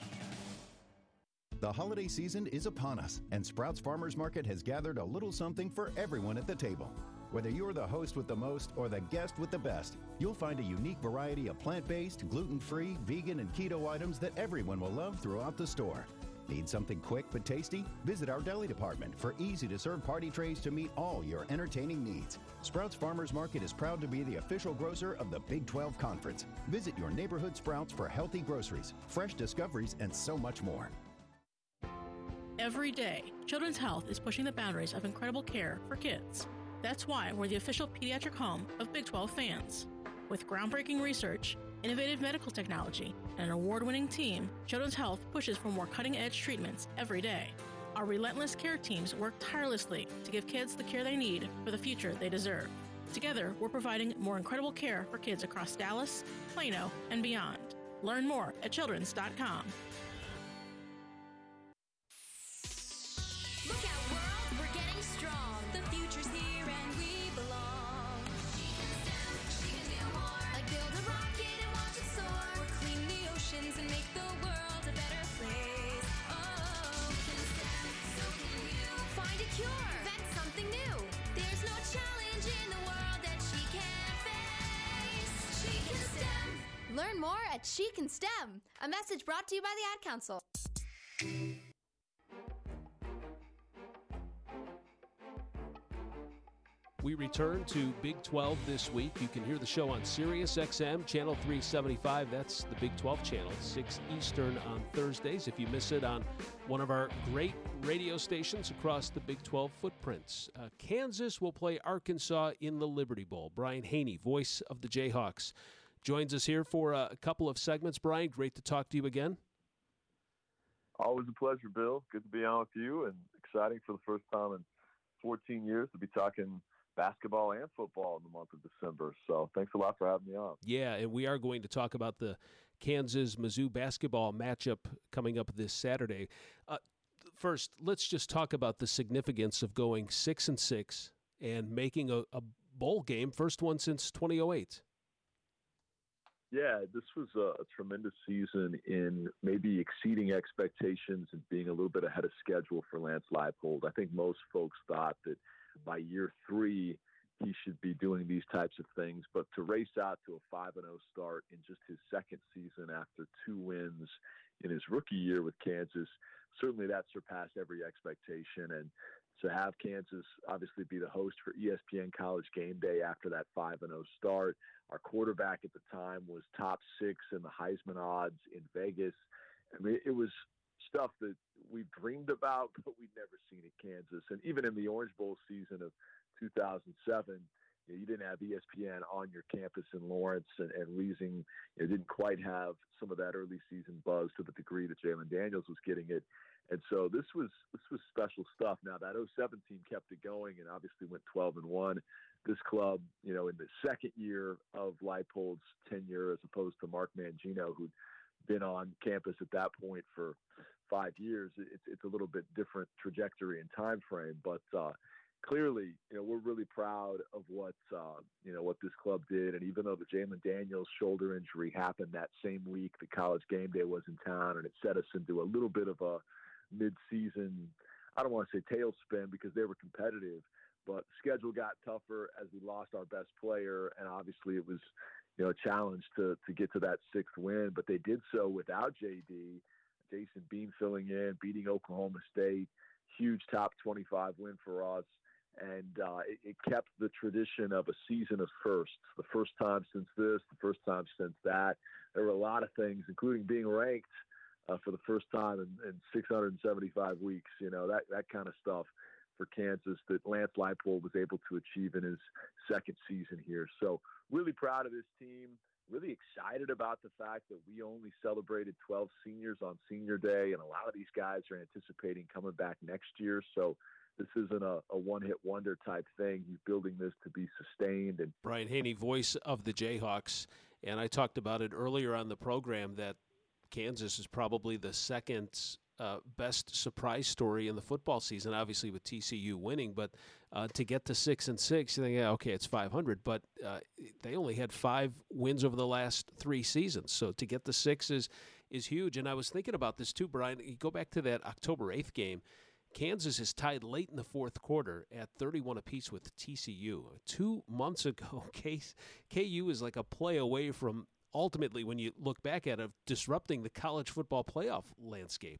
The holiday season is upon us, and Sprouts Farmers Market has gathered a little something for everyone at the table. Whether you're the host with the most or the guest with the best, you'll find a unique variety of plant-based, gluten-free, vegan, and keto items that everyone will love throughout the store. Need something quick but tasty? Visit our deli department for easy-to-serve party trays to meet all your entertaining needs. Sprouts Farmers Market is proud to be the official grocer of the Big twelve Conference. Visit your neighborhood Sprouts for healthy groceries, fresh discoveries, and so much more. Every day, Children's Health is pushing the boundaries of incredible care for kids. That's why we're the official pediatric home of Big twelve fans. With groundbreaking research, innovative medical technology, and an award-winning team, Children's Health pushes for more cutting-edge treatments every day. Our relentless care teams work tirelessly to give kids the care they need for the future they deserve. Together, we're providing more incredible care for kids across Dallas, Plano, and beyond. Learn more at children's dot com. Look out, world, we're getting strong. The future's here and we belong. She can STEM, she can do more. Like build a rocket and watch it soar. Or clean the oceans and make the world a better place. Oh, she can STEM, so can you. Find a cure, invent something new. There's no challenge in the world that she can't face. She can STEM. Learn more at She Can STEM. A message brought to you by the Ad Council. We return to Big twelve this week. You can hear the show on Sirius X M, Channel three seventy-five. That's the Big twelve channel, six Eastern on Thursdays. If you miss it on one of our great radio stations across the Big twelve footprints. Uh, Kansas will play Arkansas in the Liberty Bowl. Brian Haney, voice of the Jayhawks, joins us here for a couple of segments. Brian, great to talk to you again. Always a pleasure, Bill. Good to be on with you, and exciting for the first time in fourteen years to be talking basketball and football in the month of December. So thanks a lot for having me on. Yeah, and we are going to talk about the Kansas-Mizzou basketball matchup coming up this Saturday. Uh, first, let's just talk about the significance of going six and six and making a, a bowl game, first one since twenty oh eight. Yeah, this was a, a tremendous season in maybe exceeding expectations and being a little bit ahead of schedule for Lance Leipold. I think most folks thought that by year three, he should be doing these types of things. But to race out to a five and oh start in just his second season after two wins in his rookie year with Kansas, certainly that surpassed every expectation. And to have Kansas obviously be the host for E S P N College Game Day after that five and oh start. Our quarterback at the time was top six in the Heisman odds in Vegas. I mean, it was stuff that we've dreamed about, but we'd never seen at Kansas. And even in the Orange Bowl season of two thousand seven, you know, you didn't have E S P N on your campus in Lawrence, and, and Reesing you know, didn't quite have some of that early season buzz to the degree that Jalen Daniels was getting it. And so this was this was special stuff. Now that oh seven team kept it going and obviously went twelve and one. This club, you know, in the second year of Leipold's tenure, as opposed to Mark Mangino, who'd been on campus at that point for five years, it's it's a little bit different trajectory and time frame. But uh, clearly, you know, we're really proud of what uh, you know what this club did. And even though the Jalen Daniels shoulder injury happened that same week, the College Game Day was in town, and it set us into a little bit of a mid-season, I don't want to say tailspin because they were competitive, but the schedule got tougher as we lost our best player, and obviously it was, you know, a challenge to to get to that sixth win. But they did so without J D, Jason Bean filling in, beating Oklahoma State, huge top twenty-five win for us, and uh, it, it kept the tradition of a season of firsts. The first time since this, the first time since that. There were a lot of things, including being ranked uh, for the first time in, in six hundred seventy-five weeks. You know, that that kind of stuff for Kansas that Lance Leipold was able to achieve in his second season here. So really proud of this team, really excited about the fact that we only celebrated twelve seniors on senior day, and a lot of these guys are anticipating coming back next year. So this isn't a, a one-hit wonder type thing. He's building this to be sustained. And Brian Haney, voice of the Jayhawks, and I talked about it earlier on the program that Kansas is probably the second Uh, best surprise story in the football season, obviously with T C U winning, but uh, to get to six and six, you think, yeah, okay, it's five hundred, but uh, they only had five wins over the last three seasons. So to get to six is, is huge. And I was thinking about this too, Brian. You go back to that October eighth game. Kansas is tied late in the fourth quarter at thirty-one apiece with T C U. Two months ago, K U is like a play away from ultimately, when you look back at it, disrupting the college football playoff landscape.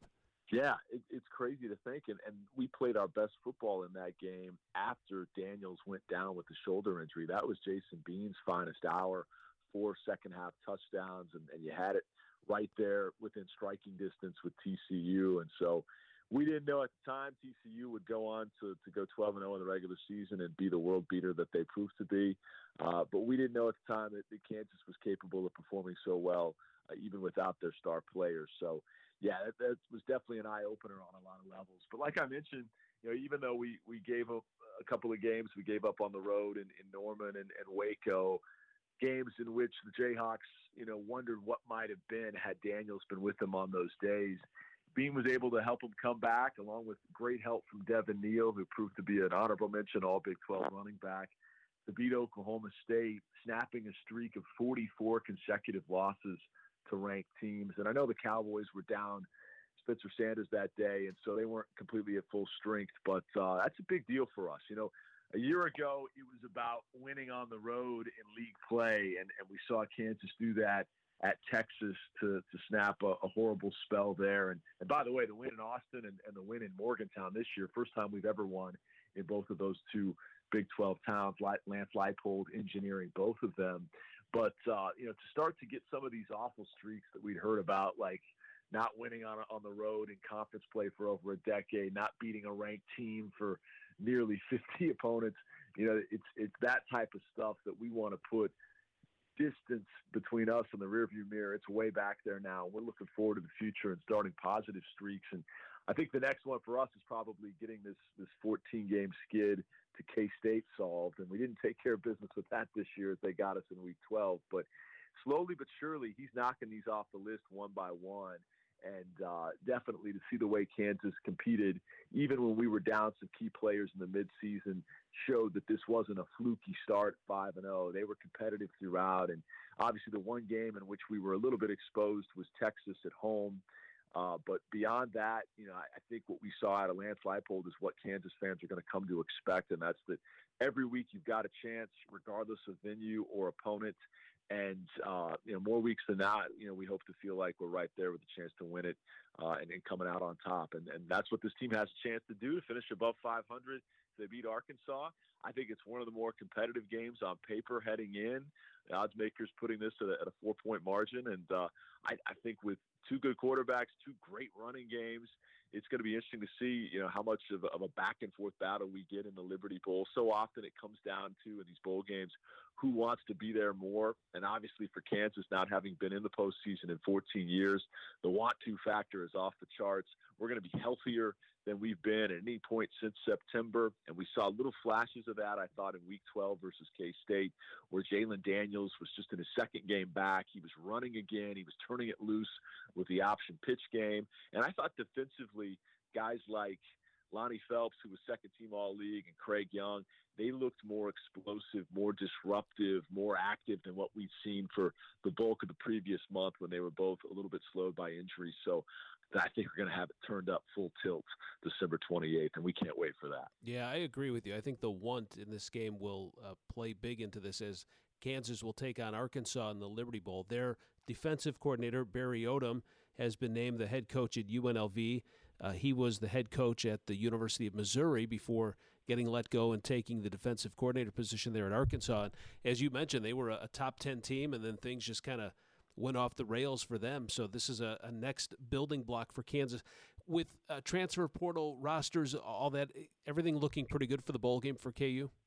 Yeah, it, it's crazy to think. And, and we played our best football in that game after Daniels went down with the shoulder injury. That was Jason Bean's finest hour, four second-half touchdowns, and, and you had it right there within striking distance with T C U. And so we didn't know at the time T C U would go on to, to go twelve and oh in the regular season and be the world beater that they proved to be. Uh, but we didn't know at the time that, that Kansas was capable of performing so well, uh, even without their star players. So, yeah, that, that was definitely an eye-opener on a lot of levels. But like I mentioned, you know, even though we, we gave up a couple of games, we gave up on the road in, in Norman and, and Waco, games in which the Jayhawks, you know, wondered what might have been had Daniels been with them on those days. Bean was able to help him come back, along with great help from Devin Neal, who proved to be an honorable mention All Big twelve running back, to beat Oklahoma State, snapping a streak of forty-four consecutive losses to ranked teams. And I know the Cowboys were down Spencer Sanders that day, and so they weren't completely at full strength, but uh, that's a big deal for us. You know, a year ago, it was about winning on the road in league play, and, and we saw Kansas do that at Texas to, to snap a, a horrible spell there. And, and by the way, the win in Austin and, and the win in Morgantown this year, first time we've ever won in both of those two Big twelve towns, Lance Leipold engineering both of them. But, uh, you know, to start to get some of these awful streaks that we'd heard about, like not winning on, on the road in conference play for over a decade, not beating a ranked team for nearly fifty opponents, you know, it's it's that type of stuff that we want to put distance between us and the rearview mirror. It's way back there now. We're looking forward to the future and starting positive streaks. And I think the next one for us is probably getting this this fourteen-game skid to K-State solved. And we didn't take care of business with that this year as they got us in week twelve. But slowly but surely, he's knocking these off the list one by one. And uh, definitely to see the way Kansas competed, even when we were down some key players in the midseason, showed that this wasn't a fluky start five and oh. They were competitive throughout. And obviously the one game in which we were a little bit exposed was Texas at home. Uh, but beyond that, you know, I, I think what we saw out of Lance Leipold is what Kansas fans are going to come to expect, and that's that every week you've got a chance, regardless of venue or opponent. And, uh, you know, more weeks than not, you know, we hope to feel like we're right there with a chance to win it uh, and, and coming out on top. And, and that's what this team has a chance to do, to finish above five hundred. They beat Arkansas. I think it's one of the more competitive games on paper heading in. The odds makers putting this at a, at a four-point margin. And uh, I, I think with two good quarterbacks, two great running games, it's going to be interesting to see, you know, how much of a, of a back-and-forth battle we get in the Liberty Bowl. So often it comes down to, in these bowl games, who wants to be there more. And obviously for Kansas, not having been in the postseason in fourteen years, the want-to factor is off the charts. We're going to be healthier than we've been at any point since September. And we saw little flashes of that, I thought, in week twelve versus K-State, where Jalen Daniels was just in his second game back. He was running again. He was turning it loose with the option pitch game. And I thought defensively, guys like Lonnie Phelps, who was second team All-League, and Craig Young, they looked more explosive, more disruptive, more active than what we'd seen for the bulk of the previous month when they were both a little bit slowed by injury. So I think we're going to have it turned up full tilt December twenty-eighth, and we can't wait for that. Yeah, I agree with you. I think the want in this game will uh, play big into this, as Kansas will take on Arkansas in the Liberty Bowl. Their defensive coordinator, Barry Odom, has been named the head coach at U N L V. Uh, he was the head coach at the University of Missouri before getting let go and taking the defensive coordinator position there at Arkansas. And as you mentioned, they were a, a top ten team, and then things just kind of went off the rails for them. So this is a, a next building block for Kansas. With uh, transfer portal rosters, all that, everything looking pretty good for the bowl game for K U?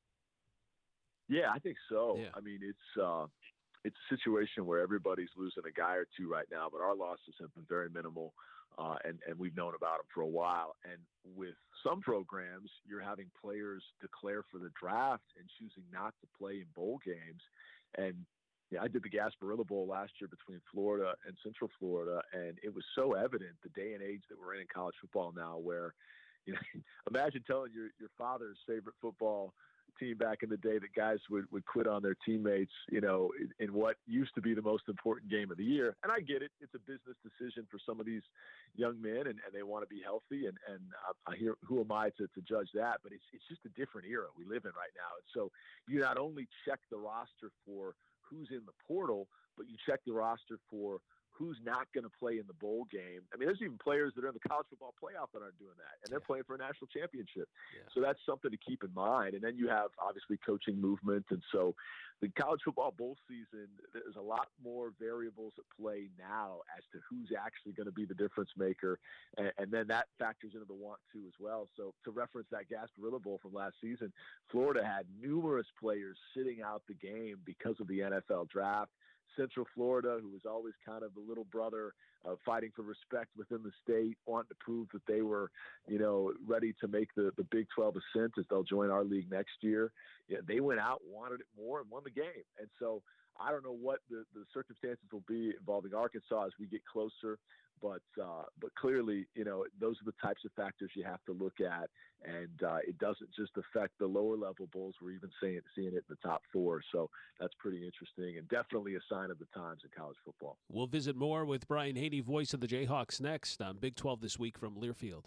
Yeah, I think so. Yeah. I mean, it's uh, it's a situation where everybody's losing a guy or two right now, but our losses have been very minimal, uh, and, and we've known about them for a while. And with some programs, you're having players declare for the draft and choosing not to play in bowl games. And yeah, I did the Gasparilla Bowl last year between Florida and Central Florida, and it was so evident the day and age that we're in in college football now, where, you know, imagine telling your, your father's favorite football team back in the day that guys would, would quit on their teammates, you know, in, in what used to be the most important game of the year. And I get it. It's a business decision for some of these young men, and, and they want to be healthy. And, and I, I hear, who am I to, to judge that? But it's, it's just a different era we live in right now. And so you not only check the roster for who's in the portal, but you check the roster for who's not going to play in the bowl game. I mean, there's even players that are in the college football playoff that aren't doing that, and they're yeah. playing for a national championship. Yeah. So that's something to keep in mind. And then you have, obviously, coaching movement. And so the college football bowl season, there's a lot more variables at play now as to who's actually going to be the difference maker. And, and then that factors into the want to as well. So to reference that Gasparilla Bowl from last season, Florida had numerous players sitting out the game because of the N F L draft. Central Florida, who was always kind of the little brother uh, fighting for respect within the state, wanting to prove that they were, you know, ready to make the, the Big twelve ascent as they'll join our league next year. Yeah, they went out, wanted it more, and won the game. And so I don't know what the, the circumstances will be involving Arkansas as we get closer. But uh, but clearly, you know, those are the types of factors you have to look at, and uh, it doesn't just affect the lower level bowls. We're even seeing it, seeing it in the top four, so that's pretty interesting and definitely a sign of the times in college football. We'll visit more with Brian Haney, voice of the Jayhawks, next on Big twelve This Week from Learfield.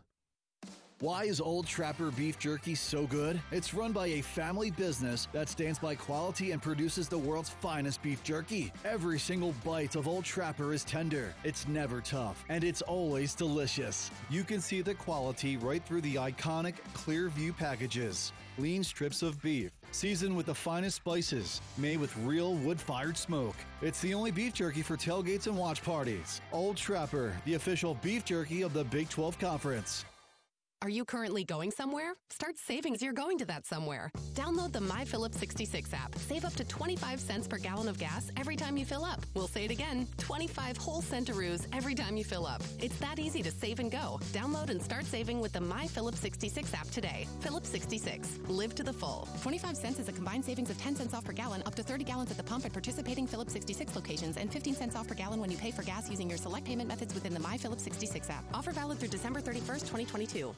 Why is Old Trapper Beef Jerky so good? It's run by a family business that stands by quality and produces the world's finest beef jerky. Every single bite of Old Trapper is tender, it's never tough, and it's always delicious. You can see the quality right through the iconic Clearview packages. Lean strips of beef, seasoned with the finest spices, made with real wood-fired smoke. It's the only beef jerky for tailgates and watch parties. Old Trapper, the official beef jerky of the Big twelve Conference. Are you currently going somewhere? Start saving as you're going to that somewhere. Download the My Phillips sixty-six app. Save up to twenty-five cents per gallon of gas every time you fill up. We'll say it again, twenty-five whole centaroos every time you fill up. It's that easy to save and go. Download and start saving with the My Phillips sixty-six app today. Phillips sixty-six. Live to the full. twenty-five cents is a combined savings of ten cents off per gallon, up to thirty gallons at the pump at participating Phillips sixty-six locations, and fifteen cents off per gallon when you pay for gas using your select payment methods within the My Phillips sixty-six app. Offer valid through December thirty-first, twenty twenty-two.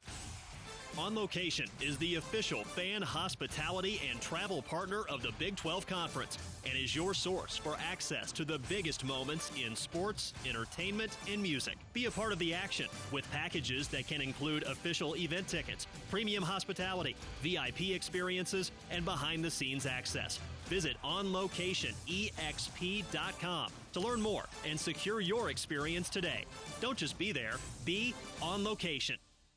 On Location is the official fan hospitality and travel partner of the Big twelve Conference and is your source for access to the biggest moments in sports, entertainment, and music. Be a part of the action with packages that can include official event tickets, premium hospitality, V I P experiences, and behind-the-scenes access. Visit on location E X P dot com to learn more and secure your experience today. Don't just be there, be on location.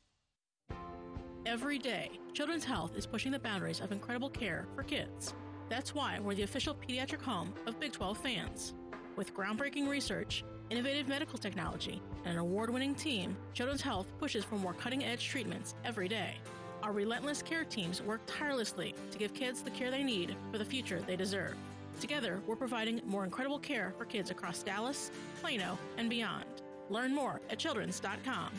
Every day, Children's Health is pushing the boundaries of incredible care for kids. That's why we're the official pediatric home of Big twelve fans. With groundbreaking research, innovative medical technology, and an award-winning team, Children's Health pushes for more cutting-edge treatments every day. Our relentless care teams work tirelessly to give kids the care they need for the future they deserve. Together, we're providing more incredible care for kids across Dallas, Plano, and beyond. Learn more at children's dot com.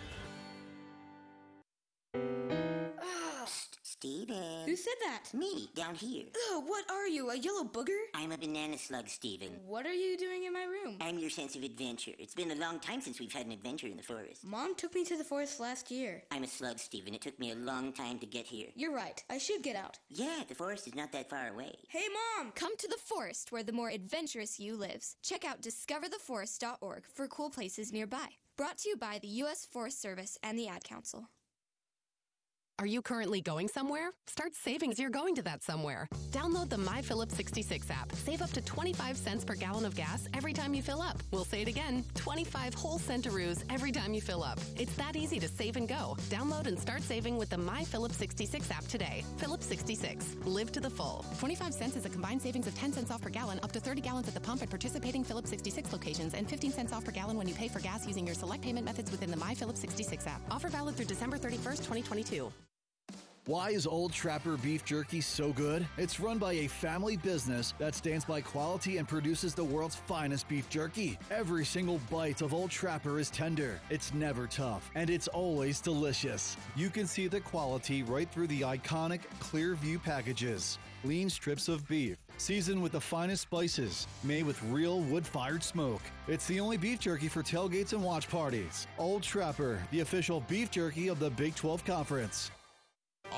Steven. Who said that? Me, down here. Ugh, what are you, a yellow booger? I'm a banana slug, Steven. What are you doing in my room? I'm your sense of adventure. It's been a long time since we've had an adventure in the forest. Mom took me to the forest last year. I'm a slug, Steven. It took me a long time to get here. You're right. I should get out. Yeah, the forest is not that far away. Hey, Mom! Come to the forest where the more adventurous you lives. Check out discover the forest dot org for cool places nearby. Brought to you by the U S Forest Service and the Ad Council. Are you currently going somewhere? Start saving as you're going to that somewhere. Download the My Phillips sixty-six app. Save up to twenty-five cents per gallon of gas every time you fill up. We'll say it again, twenty-five whole centaroos every time you fill up. It's that easy to save and go. Download and start saving with the My Phillips sixty-six app today. Phillips sixty-six. Live to the full. twenty-five cents is a combined savings of ten cents off per gallon, up to thirty gallons at the pump at participating Phillips sixty-six locations, and fifteen cents off per gallon when you pay for gas using your select payment methods within the My Phillips sixty-six app. Offer valid through December thirty-first, twenty twenty-two. Why is Old Trapper Beef Jerky so good? It's run by a family business that stands by quality and produces the world's finest beef jerky. Every single bite of Old Trapper is tender, it's never tough, and it's always delicious. You can see the quality right through the iconic Clearview packages. Lean strips of beef, seasoned with the finest spices, made with real wood-fired smoke. It's the only beef jerky for tailgates and watch parties. Old Trapper, the official beef jerky of the Big twelve Conference.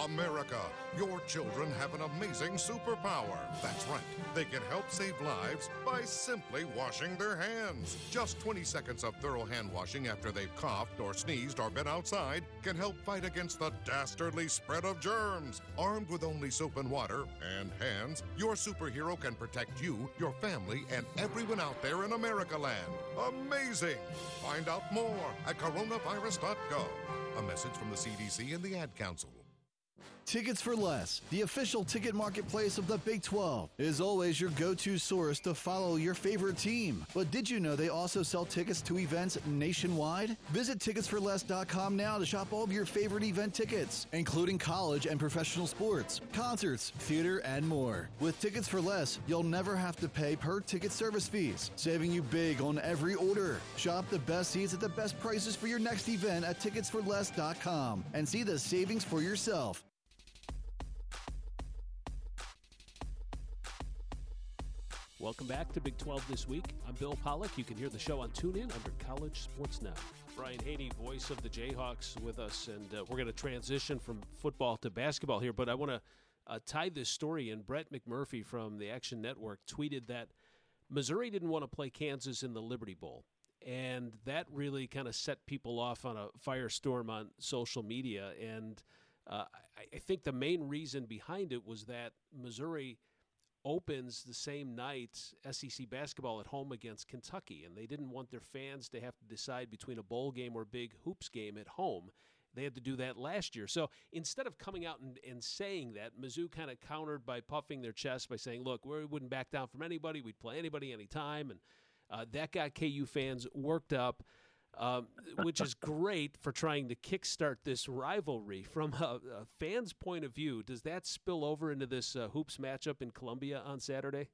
America, your children have an amazing superpower. That's right. They can help save lives by simply washing their hands. Just twenty seconds of thorough hand washing after they've coughed or sneezed or been outside can help fight against the dastardly spread of germs. Armed with only soap and water and hands, your superhero can protect you, your family, and everyone out there in America land. Amazing! Find out more at coronavirus dot gov. A message from the C D C and the Ad Council. Tickets for Less, the official ticket marketplace of the Big twelve, is always your go-to source to follow your favorite team. But did you know they also sell tickets to events nationwide? Visit tickets for less dot com now to shop all of your favorite event tickets, including college and professional sports, concerts, theater, and more. With Tickets for Less, you'll never have to pay per ticket service fees, saving you big on every order. Shop the best seats at the best prices for your next event at tickets for less dot com and see the savings for yourself. Welcome back to Big twelve This Week. I'm Bill Pollack. You can hear the show on TuneIn under College Sports Now. Brian Haney, voice of the Jayhawks, with us, and uh, we're going to transition from football to basketball here, but I want to uh, tie this story in. Brett McMurphy from the Action Network tweeted that Missouri didn't want to play Kansas in the Liberty Bowl, and that really kind of set people off on a firestorm on social media, and uh, I, I think the main reason behind it was that Missouri opens the same night S E C basketball at home against Kentucky, and they didn't want their fans to have to decide between a bowl game or a big hoops game at home. They had to do that last year. So instead of coming out and, and saying that, Mizzou kind of countered by puffing their chest by saying, look, we wouldn't back down from anybody. We'd play anybody anytime. And uh, that got K U fans worked up, um, which is great for trying to kickstart this rivalry. From a, a fan's point of view, does that spill over into this uh, hoops matchup in Columbia on Saturday?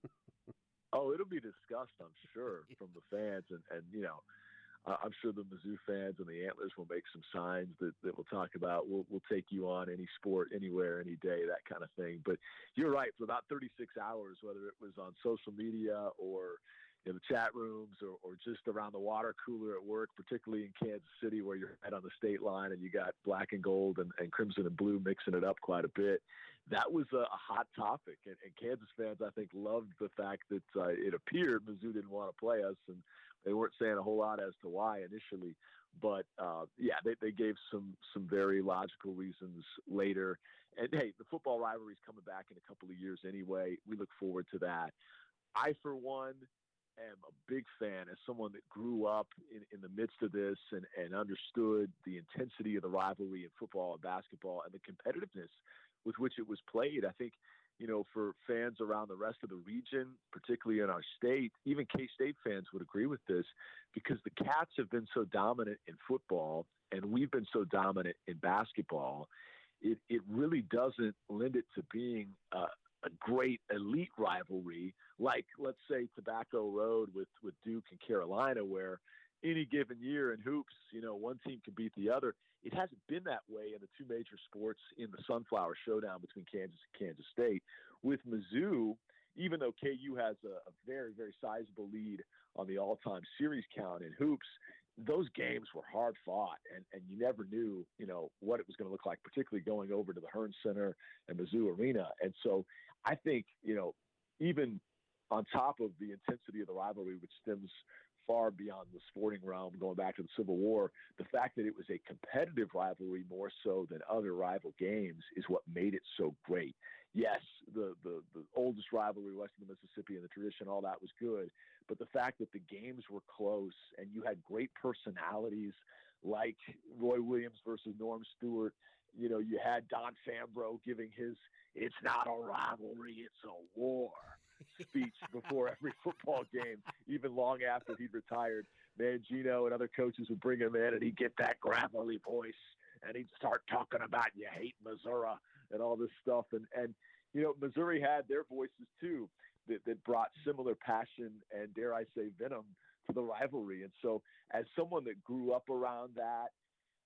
Oh, it'll be discussed, I'm sure, from the fans. And, and you know, uh, I'm sure the Mizzou fans and the Antlers will make some signs that, that we'll talk about. We'll, we'll take you on any sport, anywhere, any day, that kind of thing. But you're right. For about thirty-six hours, whether it was on social media or in the chat rooms or, or just around the water cooler at work, particularly in Kansas City where you're right on the state line and you got black and gold and, and crimson and blue mixing it up quite a bit. That was a, a hot topic. And, and Kansas fans, I think, loved the fact that uh, it appeared Mizzou didn't want to play us, and they weren't saying a whole lot as to why initially. But, uh, yeah, they, they gave some, some very logical reasons later. And, hey, the football rivalry is coming back in a couple of years anyway. We look forward to that. I, for one, am a big fan, as someone that grew up in, in the midst of this and, and understood the intensity of the rivalry in football and basketball and the competitiveness with which it was played. I think, you know, for fans around the rest of the region, particularly in our state, even K-State fans would agree with this, because the Cats have been so dominant in football and we've been so dominant in basketball. It, it really doesn't lend it to being uh, a great elite rivalry like, let's say, Tobacco Road with, with Duke and Carolina, where any given year in hoops, you know, one team can beat the other. It hasn't been that way in the two major sports in the Sunflower Showdown between Kansas and Kansas State. With Mizzou, even though K U has a, a very, very sizable lead on the all-time series count in hoops, those games were hard fought, and, and you never knew, you know, what it was going to look like, particularly going over to the Hearn Center and Mizzou Arena. And so I think, you know, even on top of the intensity of the rivalry, which stems far beyond the sporting realm, going back to the Civil War, the fact that it was a competitive rivalry more so than other rival games is what made it so great. Yes, the, the, the oldest rivalry west of the Mississippi and the tradition, all that was good. But the fact that the games were close and you had great personalities like Roy Williams versus Norm Stewart, you know, you had Don Fambro giving his "it's not a rivalry, it's a war" speech before every football game, even long after he'd retired. Mangino and other coaches would bring him in, and he'd get that gravelly voice, and he'd start talking about "you hate Missouri" and all this stuff. And, and you know, Missouri had their voices too that, that brought similar passion and, dare I say, venom to the rivalry. And so as someone that grew up around that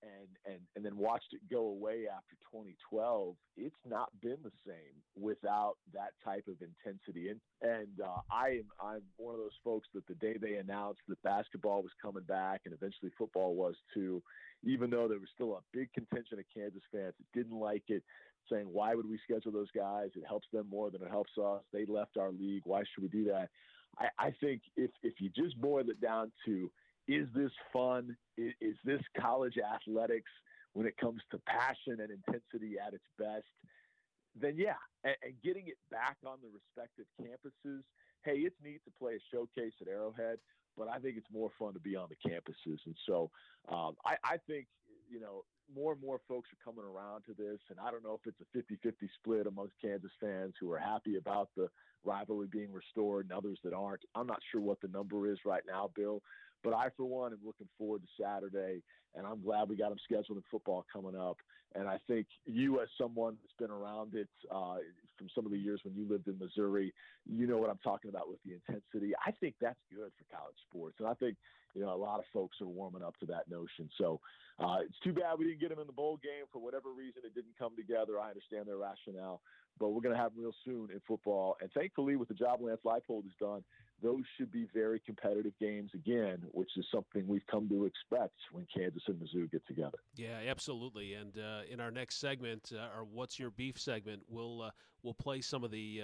and, and, and then watched it go away after twenty twelve, it's not been the same without that type of intensity. And, and uh, I am, I'm one of those folks that the day they announced that basketball was coming back, and eventually football was too, even though there was still a big contingent of Kansas fans that didn't like it, saying, why would we schedule those guys? It helps them more than it helps us. They left our league. Why should we do that? I, I think if, if you just boil it down to, is this fun? Is, is this college athletics when it comes to passion and intensity at its best? Then yeah, and, and getting it back on the respective campuses, hey, it's neat to play a showcase at Arrowhead, but I think it's more fun to be on the campuses. And so um, I, I think, you know, more and more folks are coming around to this, and I don't know if it's a fifty-fifty split amongst Kansas fans who are happy about the rivalry being restored and others that aren't. I'm not sure what the number is right now, Bill, but I, for one, am looking forward to Saturday, and I'm glad we got them scheduled in football coming up. And I think you, as someone that's been around it uh, from some of the years when you lived in Missouri, you know what I'm talking about with the intensity. I think that's good for college sports, and I think, you know, a lot of folks are warming up to that notion. So uh, it's too bad we didn't get them in the bowl game. For whatever reason, it didn't come together. I understand their rationale, but we're going to have them real soon in football. And thankfully, with the job Lance Leipold has done, those should be very competitive games again, which is something we've come to expect when Kansas and Mizzou get together. Yeah, absolutely. And uh, in our next segment, uh, our What's Your Beef segment, we'll uh, we'll play some of the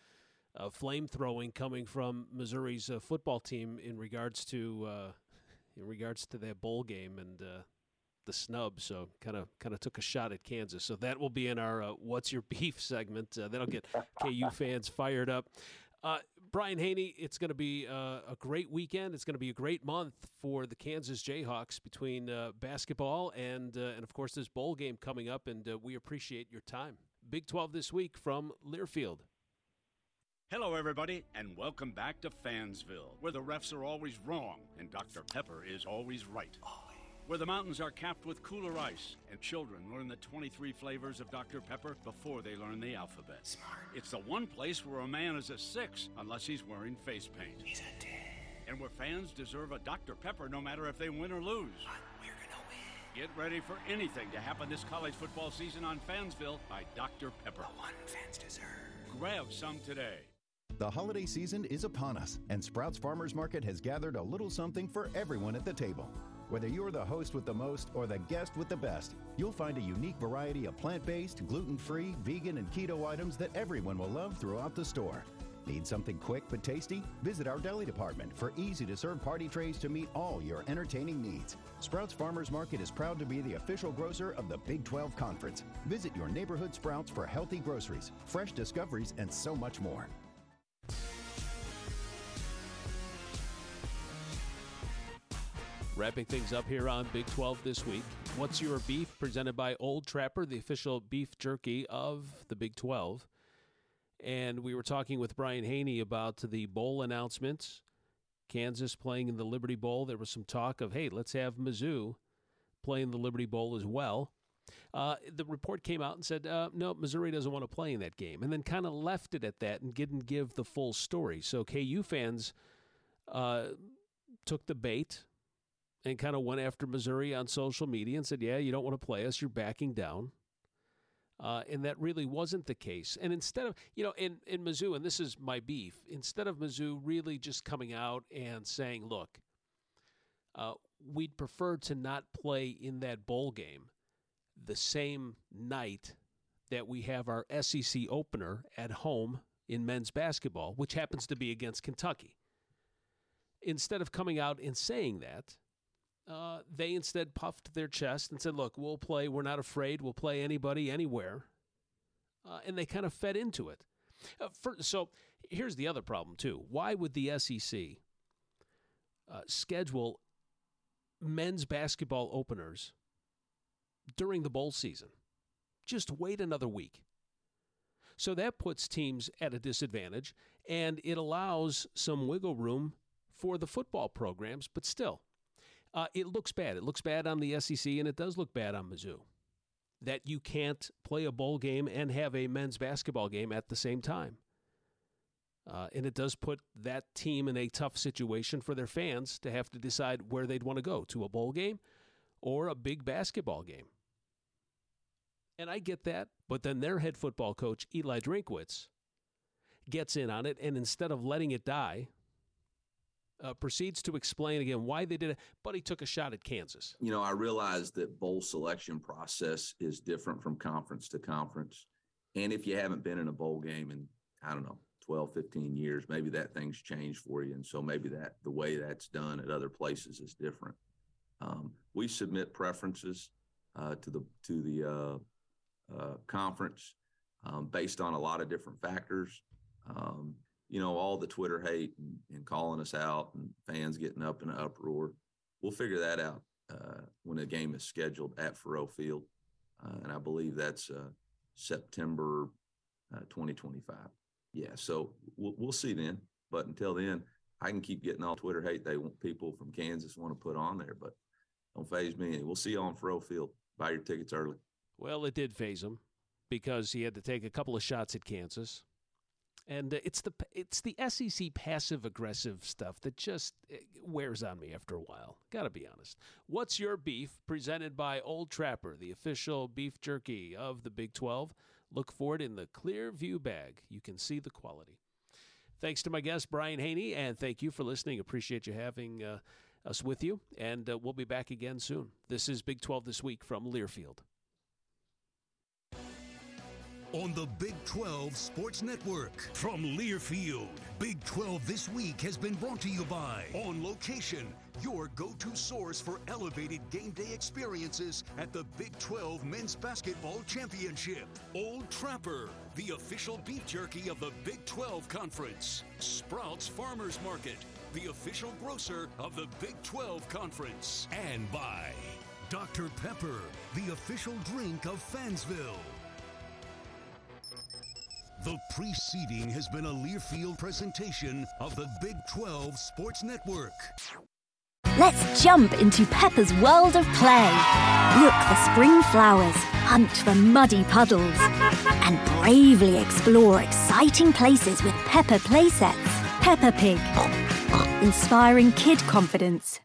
uh, uh, flame throwing coming from Missouri's uh, football team in regards to uh, in regards to their bowl game and uh, the snub. So kind of kind of took a shot at Kansas. So that will be in our uh, What's Your Beef segment. Uh, that'll get K U fans fired up. Uh, Brian Haney, it's going to be uh, a great weekend. It's going to be a great month for the Kansas Jayhawks between uh, basketball and, uh, and, of course, this bowl game coming up, and uh, we appreciate your time. Big twelve this week from Learfield. Hello, everybody, and welcome back to Fansville, where the refs are always wrong and Doctor Pepper is always right. Always. Where the mountains are capped with cooler ice and children learn the twenty-three flavors of Doctor Pepper before they learn the alphabet. Smart. It's the one place where a man is a six unless he's wearing face paint. He's a ten. And where fans deserve a Doctor Pepper no matter if they win or lose. But we're gonna win. Get ready for anything to happen this college football season on Fansville by Doctor Pepper. The one fans deserve. Grab some today. The holiday season is upon us, and Sprouts Farmers Market has gathered a little something for everyone at the table. Whether you're the host with the most or the guest with the best, you'll find a unique variety of plant-based, gluten-free, vegan, and keto items that everyone will love throughout the store. Need something quick but tasty? Visit our deli department for easy-to-serve party trays to meet all your entertaining needs. Sprouts Farmers Market is proud to be the official grocer of the Big twelve Conference. Visit your neighborhood Sprouts for healthy groceries, fresh discoveries, and so much more. Wrapping things up here on Big twelve this week. What's Your Beef? Presented by Old Trapper, the official beef jerky of the Big twelve. And we were talking with Brian Haney about the bowl announcements. Kansas playing in the Liberty Bowl. There was some talk of, hey, let's have Mizzou play in the Liberty Bowl as well. Uh, the report came out and said, uh, no, Missouri doesn't want to play in that game. And then kind of left it at that and didn't give the full story. So K U fans uh, took the bait and kind of went after Missouri on social media and said, yeah, you don't want to play us, you're backing down. Uh, and that really wasn't the case. And instead of, you know, in, in Mizzou, and this is my beef, instead of Mizzou really just coming out and saying, look, uh, we'd prefer to not play in that bowl game the same night that we have our S E C opener at home in men's basketball, which happens to be against Kentucky. Instead of coming out and saying that, Uh, they instead puffed their chest and said, look, we'll play. We're not afraid. We'll play anybody, anywhere. Uh, and they kind of fed into it. Uh, for, so here's the other problem, too. Why would the S E C uh, schedule men's basketball openers during the bowl season? Just wait another week. So that puts teams at a disadvantage, and it allows some wiggle room for the football programs, but still. Uh, it looks bad. It looks bad on the S E C, and it does look bad on Mizzou, that you can't play a bowl game and have a men's basketball game at the same time. Uh, and it does put that team in a tough situation for their fans to have to decide where they'd want to go, to a bowl game or a big basketball game. And I get that, but then their head football coach, Eli Drinkwitz, gets in on it, and instead of letting it die, uh, proceeds to explain again why they did it, but he took a shot at Kansas. You know, I realize that bowl selection process is different from conference to conference. And if you haven't been in a bowl game in, I don't know, twelve, fifteen years, maybe that thing's changed for you. And so maybe that the way that's done at other places is different. Um, we submit preferences uh, to the to the uh, uh, conference um, based on a lot of different factors. Um, you know, all the Twitter hate and, and calling us out and fans getting up in an uproar. We'll figure that out uh, when the game is scheduled at Faurot Field. Uh, and I believe that's uh, September uh, twenty twenty-five. Yeah, so we'll, we'll see then. But until then, I can keep getting all Twitter hate they want people from Kansas want to put on there, but don't faze me any. We'll see you on Faurot Field. Buy your tickets early. Well, it did faze him because he had to take a couple of shots at Kansas. And uh, it's the it's the S E C passive-aggressive stuff that just uh, wears on me after a while. Got to be honest. What's Your Beef? Presented by Old Trapper, the official beef jerky of the Big twelve. Look for it in the clear view bag. You can see the quality. Thanks to my guest, Brian Haney, and thank you for listening. Appreciate you having uh, us with you, and uh, we'll be back again soon. This is Big twelve This Week from Learfield. On the Big twelve Sports Network from Learfield, Big twelve This Week has been brought to you by On Location, your go-to source for elevated game day experiences at the Big twelve Men's Basketball Championship. Old Trapper, the official beef jerky of the Big twelve Conference. Sprouts Farmers Market, the official grocer of the Big twelve Conference. And by Doctor Pepper, the official drink of Fansville. The preceding has been a Learfield presentation of the Big twelve Sports Network. Let's jump into Peppa's world of play. Look for spring flowers, hunt for muddy puddles, and bravely explore exciting places with Peppa playsets. Peppa Pig, inspiring kid confidence.